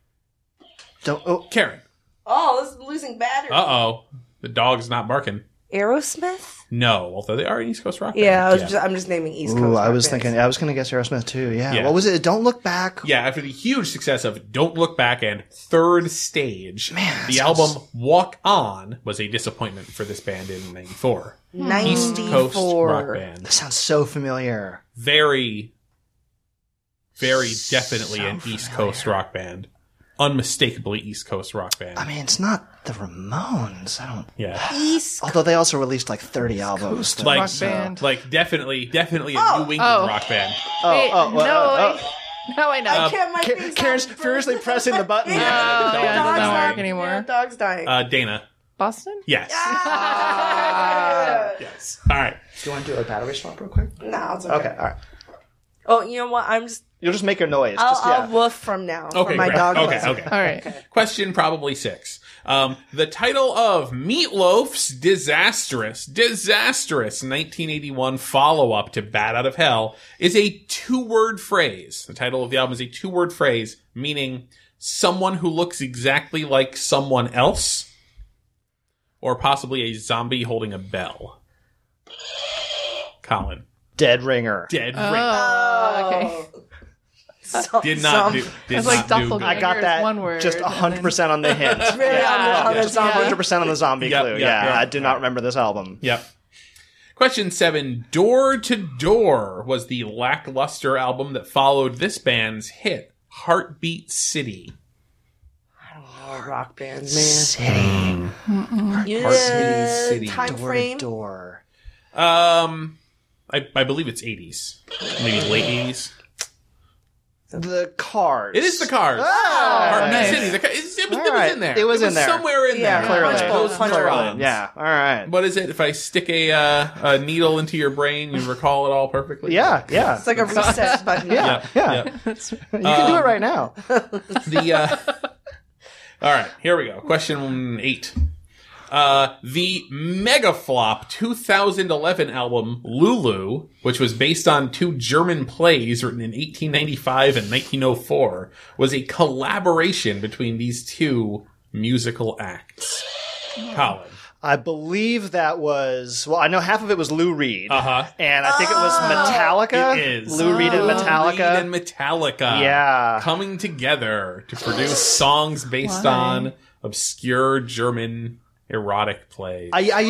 Don't. Oh, Karen. Oh, this is losing battery. Uh-oh. The dog's not barking. Aerosmith? No, although they are an East Coast rock band. Yeah, I'm just naming East Coast. Ooh, I rock was bands. thinking, I was going to guess Aerosmith too. Yeah. Yeah. What was it? Don't Look Back. Yeah, after the huge success of Don't Look Back and Third Stage, Man, the that album sounds- Walk On was a disappointment for this band in 94. East Coast 94. rock band. That sounds so familiar. Very, very definitely an East Coast rock band. Unmistakably East Coast rock band. I mean, it's not the Ramones. I don't. Yeah. East Although they also released like 30 albums. Like, rock band. like definitely a New England rock band. Wait, no, I know. I can't. My face Karen's out. furiously pressing the button. Oh, yeah, it doesn't Dog's work dying. anymore. Yeah, dog's dying. Dana. Boston? Yes. Ah! Yes. All right. Do you want to do a battery swap real quick? No, it's okay. Okay, all right. Oh, you know what? You'll just make a noise. I'll woof from now. Okay, for my great. dog. Okay, buzzer. okay. All right. Question probably 6. The title of Meatloaf's disastrous 1981 follow-up to Bat Out of Hell is a 2-word phrase. The title of the album is a 2-word phrase, meaning someone who looks exactly like someone else, or possibly a zombie holding a bell. Colin. Dead Ringer. Dead Ring. Oh, okay. Did not do. Did It's like not do doppelganger. good. I got Here's that one word, just and 100% on the hint. Really on the Just zombie. 100% on the zombie Yep, clue. yep, Yeah, yep. I do not remember this album. Yep. Question 7. Door to Door was the lackluster album that followed this band's hit, Heartbeat City. Oh, rock band, man. City. Yeah, City. time Door frame. to door. I believe it's 80s. Maybe late 80s. The Cars. It is the Cars. Ah, Heartbeat nice. City. It was All right. in there. It was in there. Somewhere in Yeah, there. Clearly. Punch bowl, Those punch neurons. bowl. Clearly. Yeah, all right. What is it? If I stick a needle into your brain, you recall it all perfectly? Yeah, yeah. It's like a reset button. Yeah, yeah. Yep. You can do it right now. All right, here we go. Question 8. The mega flop 2011 album Lulu, which was based on 2 German plays written in 1895 and 1904, was a collaboration between these 2 musical acts. Colin. I believe that was, well, I know half of it was Lou Reed. Uh-huh. And I think it was Metallica. It is. Lou Reed and Metallica. Reed and Metallica. Yeah. Coming together to produce songs based on obscure German erotic plays.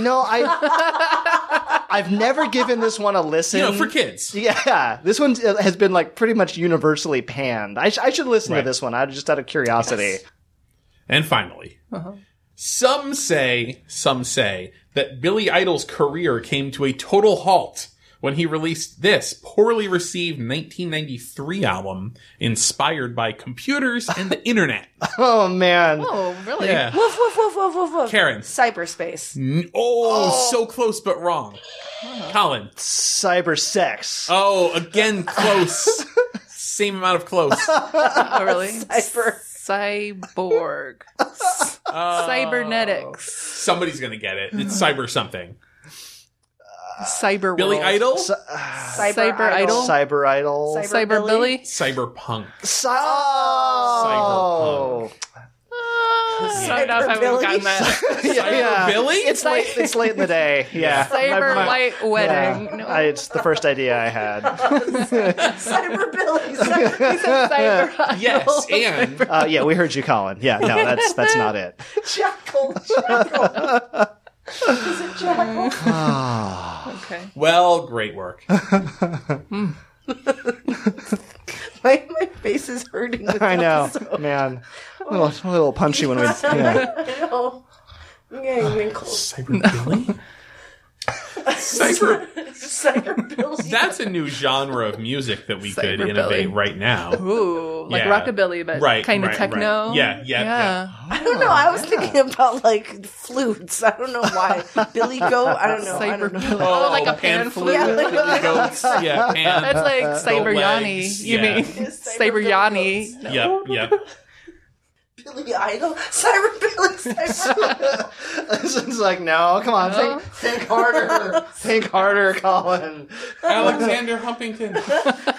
I've never given this one a listen. for kids. Yeah, this one has been like pretty much universally panned. I should listen Right. to this one. I just out of curiosity. And finally, some say that Billy Idol's career came to a total halt when he released this poorly received 1993 album inspired by computers and the internet. Oh man, Oh, really? Yeah. Woof, woof, woof, woof, woof, woof. Karen. Cyberspace. So close but wrong. Colin. cyber sex. Oh, again, close. Same amount of close. Oh, really? Cyber. Cyborg. Cybernetics. Somebody's going to get it. It's cyber something. Cyber Billy world. Idol? Cyber Idol? Cyber idol. Cyber Cyber Billy? Cyberpunk. Oh. I don't know if I would have gotten that. Yeah. Billy? It's late. It's late in the day. Yeah. Cyber My- light wedding. yeah. No. It's the first idea I had. Cyber Billy. Cyber Idol. Yes, and Yeah, we heard you, Colin. Yeah, no, that's not it. Jackal. Is it Jackal? Okay. well, great work. My face is hurting. With I know, episode. man. A little punchy when we. Yeah. I know. I'm getting wrinkles. Cyber Billy? Cyber. Cyber Billy. That's a new genre of music that we could Cyber innovate Billy. right now. Ooh, like Yeah. rockabilly, but Right, kind of right, techno. right. Yeah. I don't know. I was thinking about like flutes. I don't know why. Billy Goat. I don't know. I Cyber don't know. Billy. Oh, like a pan flute. Yeah, like Billy Goats. Yeah, pan. That's like Cyber Yanni. legs. You Yeah. mean Cyber Cyber Billy Yanni? Goats. Yep. Billy Idol. Cyber Billy. Cyber. This is like, no, come on, think harder. Think harder, Colin. Alexander Humpington. It's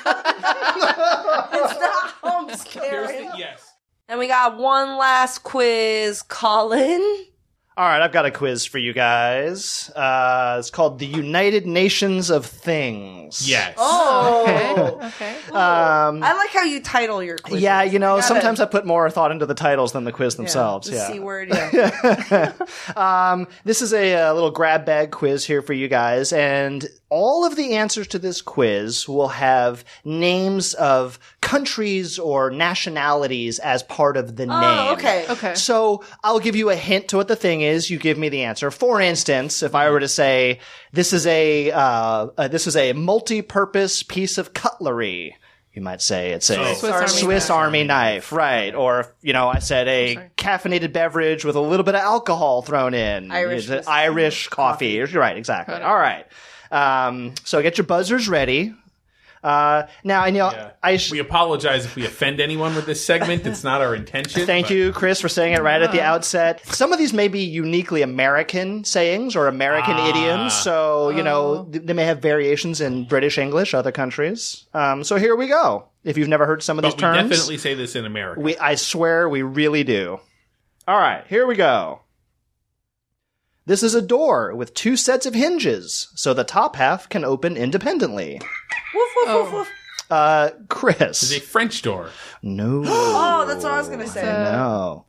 not humps, Here's Karen. the, yes. And we got one last quiz, Colin. All right, I've got a quiz for you guys. It's called the United Nations of Things. Yes. Oh. Okay. I like how you title your quizzes. Yeah, you know, gotta- sometimes I put more thought into the titles than the quiz themselves. The Yeah. C word, yeah. This is a little grab bag quiz here for you guys, and all of the answers to this quiz will have names of countries or nationalities as part of the name. Oh, okay. Okay. So I'll give you a hint to what the thing is. You give me the answer. For instance, if I were to say this is a multi-purpose piece of cutlery, you might say it's a Swiss Army knife, right? Or if, you know, I said a caffeinated beverage with a little bit of alcohol thrown in. Irish It's an whiskey. Irish coffee. You're right, exactly. All right. So get your buzzers ready. Now, I know We apologize if we offend anyone with this segment. It's not our intention. Thank but- you, Chris, for saying it right at the outset. Some of these may be uniquely American sayings or American idioms, so, you know, they may have variations in British English, other countries. So here we go. If you've never heard some of But these we terms, definitely say this in America. I swear we really do. All right, here we go. This is a door with two sets of hinges, so the top half can open independently. Woof, woof, woof, woof. Chris. It's a French door. No. Oh, that's what I was going to say. No.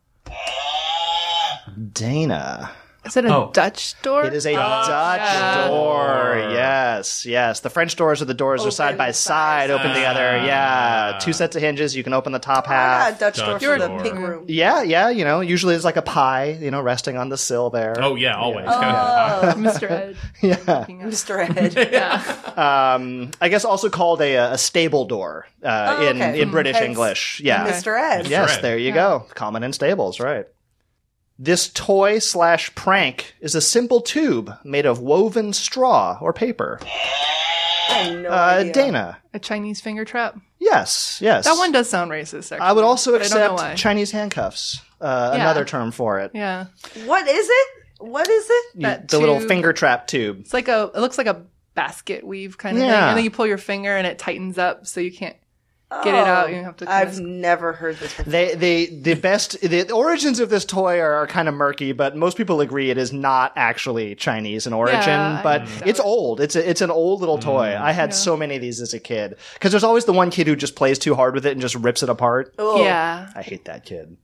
Dana. Is it a Dutch door? It is a Dutch door. Yes, yes. The French doors are Open side by side, open together. Yeah. Two sets of hinges. You can open the top I got half. a Dutch door Dutch for the door. pig room. Yeah, yeah. You know, usually it's like a pie, you know, resting on the sill there. Oh, yeah, always. Mr. Ed. Yeah. Mr. Ed. I guess also called a stable door okay. in British Hence English. Yeah. Mr. Ed. Yes, Ed. there you go. Common in stables, right. This toy/prank is a simple tube made of woven straw or paper. I have no idea. Dana. A Chinese finger trap. Yes, yes. That one does sound racist, actually. I would also but I don't know why. accept Chinese handcuffs. Another term for it. Yeah. What is it? What is it? That The little tube. finger trap tube. It's like it looks like a basket weave kind of thing. Yeah. And then you pull your finger and it tightens up so you can't get it out. You have to I've never heard this before. The origins of this toy are kind of murky, but most people agree it is not actually Chinese in origin. Yeah, but I doubt it's it. old. It's an old little toy. I had so many of these as a kid because there's always the one kid who just plays too hard with it and just rips it apart. Oh. Yeah. I hate that kid.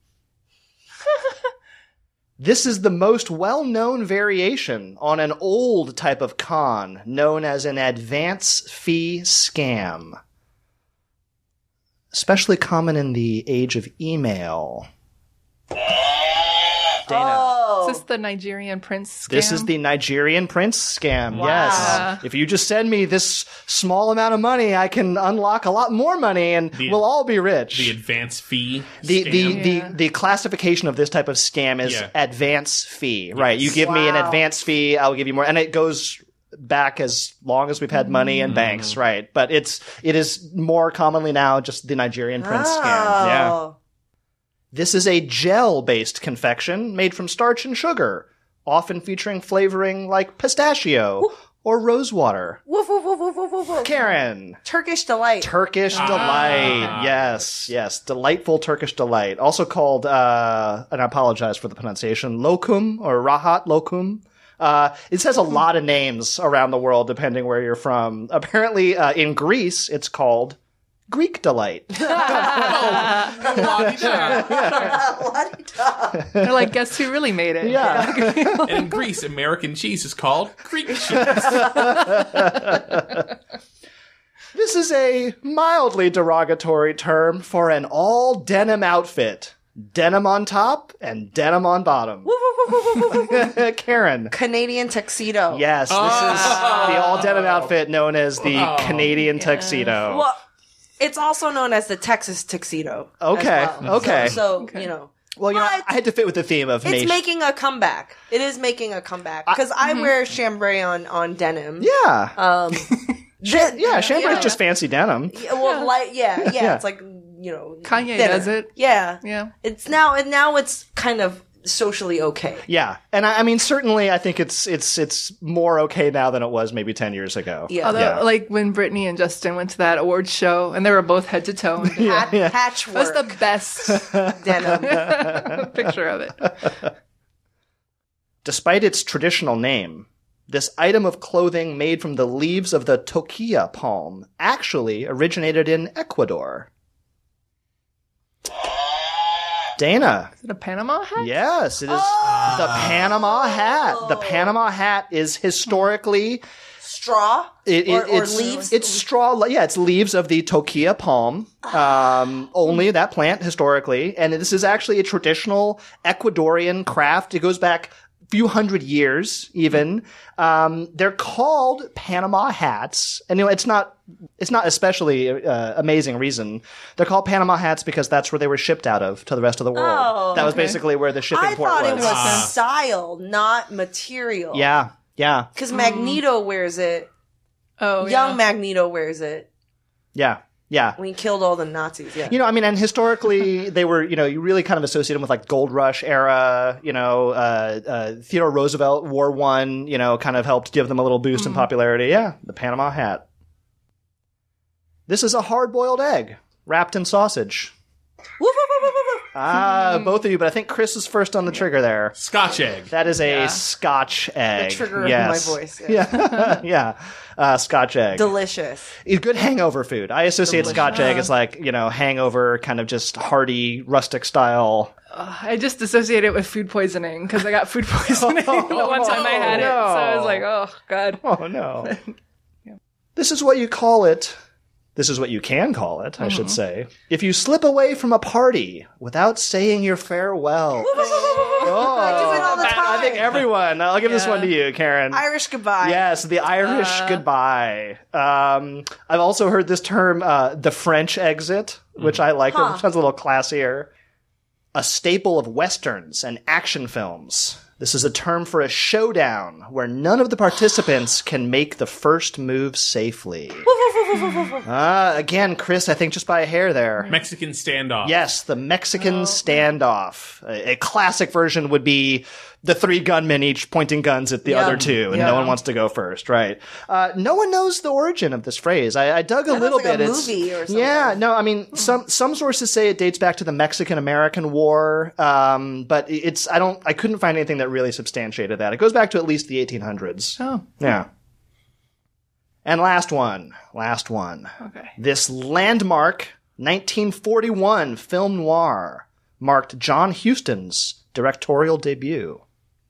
This is the most well-known variation on an old type of con known as an advance fee scam. Especially common in the age of email. Dana. Is this the Nigerian prince scam? This is the Nigerian prince scam. Wow. Yes. If you just send me this small amount of money, I can unlock a lot more money and we'll all be rich. The advance fee. The scam. the classification of this type of scam is Yeah. advance fee, right? You give me an Wow. advance fee, I'll give you more, and it goes back as long as we've had money and banks, right? But it is more commonly now just the Nigerian prince scam. Yeah. Oh. This is a gel-based confection made from starch and sugar, often featuring flavoring like pistachio or rosewater. Woof, woof, woof, woof, woof, woof, woof. Karen. Turkish delight. Turkish delight. Yes, yes. Delightful Turkish delight. Also called, and I apologize for the pronunciation, lokum or rahat lokum. It says a lot of names around the world depending where you're from. Apparently, in Greece, it's called Greek delight. La-di-da. They're like, guess who really made it? Yeah. And in Greece, American cheese is called Greek cheese. This is a mildly derogatory term for an all denim outfit. Denim on top and denim on bottom. Woof, woof, woof, woof, woof, woof, woof. Karen. Canadian tuxedo. Yes, this is the all denim outfit known as the Canadian tuxedo. Well, it's also known as the Texas tuxedo. as Okay, well. okay. So you know. Well, you know, But I had to fit with the theme of it's nation. making a comeback. It is making a comeback because I wear chambray on denim. Yeah. Yeah, Chambray is just fancy denim. Well, yeah. Yeah. It's like thinner. Kanye does it. Yeah, Yeah. It's now it's kind of socially okay. Yeah. And I mean, certainly I think it's more okay now than it was maybe 10 years ago. Yeah. Although, Yeah. like when Britney and Justin went to that awards show and they were both head to toe, that Patchwork was the best denim. picture of it. Despite its traditional name, this item of clothing made from the leaves of the toquilla palm actually originated in Ecuador. Dana. Is it a Panama hat? Yes, it is the Panama hat. The Panama hat is historically Straw? Or leaves? It's straw. Yeah, it's leaves of the toquilla palm. Only that plant historically, and this is actually a traditional Ecuadorian craft. It goes back a few hundred years, even. They're called Panama hats, and it's not especially amazing reason. They're called Panama hats because that's where they were shipped out of to the rest of the world. Oh, that was basically where the shipping I port thought was. it was style, not material. Yeah. Because Magneto wears it. Oh, Young Magneto wears it Yeah. when he killed all the Nazis. Yeah. And historically they were, you really kind of associate them with like Gold Rush era, Theodore Roosevelt, War One, kind of helped give them a little boost in popularity. Yeah, the Panama hat. This is a hard-boiled egg wrapped in sausage. Woof, woof, woof, woof, woof. Both of you, but I think Chris is first on the trigger there. Scotch egg. That is a Scotch egg. The trigger yes. of my voice. Yeah. Scotch egg. Delicious. It's good hangover food. I associate Scotch egg as like, hangover, kind of just hearty, rustic style. I just associate it with food poisoning because I got food poisoning the one time I had it. So I was like, oh, God. Oh, no. This is what you call it. This is what you can call it, I should say. If you slip away from a party without saying your farewell. I do it all the time. I think everyone. I'll give this one to you, Karen. Irish goodbye. Yes, the Irish goodbye. I've also heard this term, the French exit, which I like. It sounds a little classier. A staple of westerns and action films. This is a term for a showdown where none of the participants can make the first move safely. Again, Chris, I think just by a hair there. Mexican standoff. Yes, the Mexican standoff. A classic version would be the three gunmen each pointing guns at the other two, and no one wants to go first, right? No one knows the origin of this phrase. I dug a little like bit. A movie or something. Yeah, no, I mean, some sources say it dates back to the Mexican-American War, but I couldn't find anything that really substantiated that. It goes back to at least the 1800s. Oh. Yeah. And last one. Okay. This landmark 1941 film noir marked John Huston's directorial debut.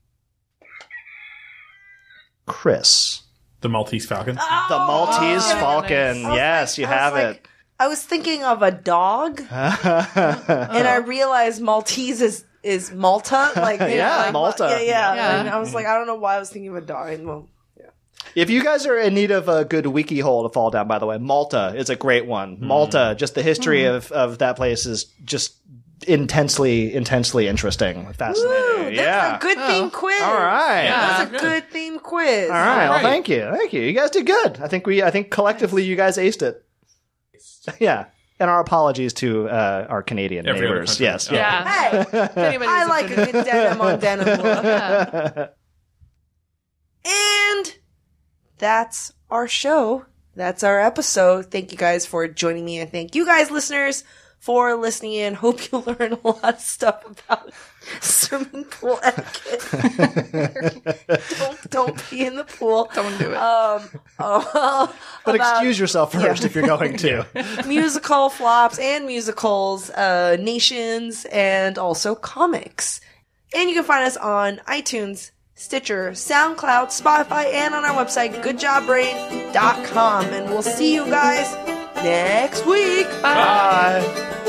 Chris. The Maltese Falcon. The Maltese Falcon. nice. Yes, you have it. I was thinking of a dog, and I realized Maltese is Malta. Malta. Yeah. And I was like, I don't know why I was thinking of a dog. Well, If you guys are in need of a good wiki hole to fall down, by the way, Malta is a great one. Malta, just the history of that place is just intensely interesting. Fascinating. That's a good theme quiz. All right. That's a good theme quiz. All right. Well, thank you. You guys did good. I think collectively you guys aced it. Yeah. And our apologies to our Canadian Every other neighbors. country. Yes. Oh. Yeah. Hey, If anybody's I like a offended. good denim on denim look. Yeah. And that's our show. That's our episode. Thank you guys for joining me, and thank you guys, listeners, for listening in. Hope you learn a lot of stuff about swimming pool etiquette. don't pee in the pool. Don't do it. But excuse yourself first if you're going to. Musical flops and musicals, nations, and also comics. And you can find us on iTunes, Stitcher, SoundCloud, Spotify, and on our website, goodjobbrain.com. And we'll see you guys next week. Bye.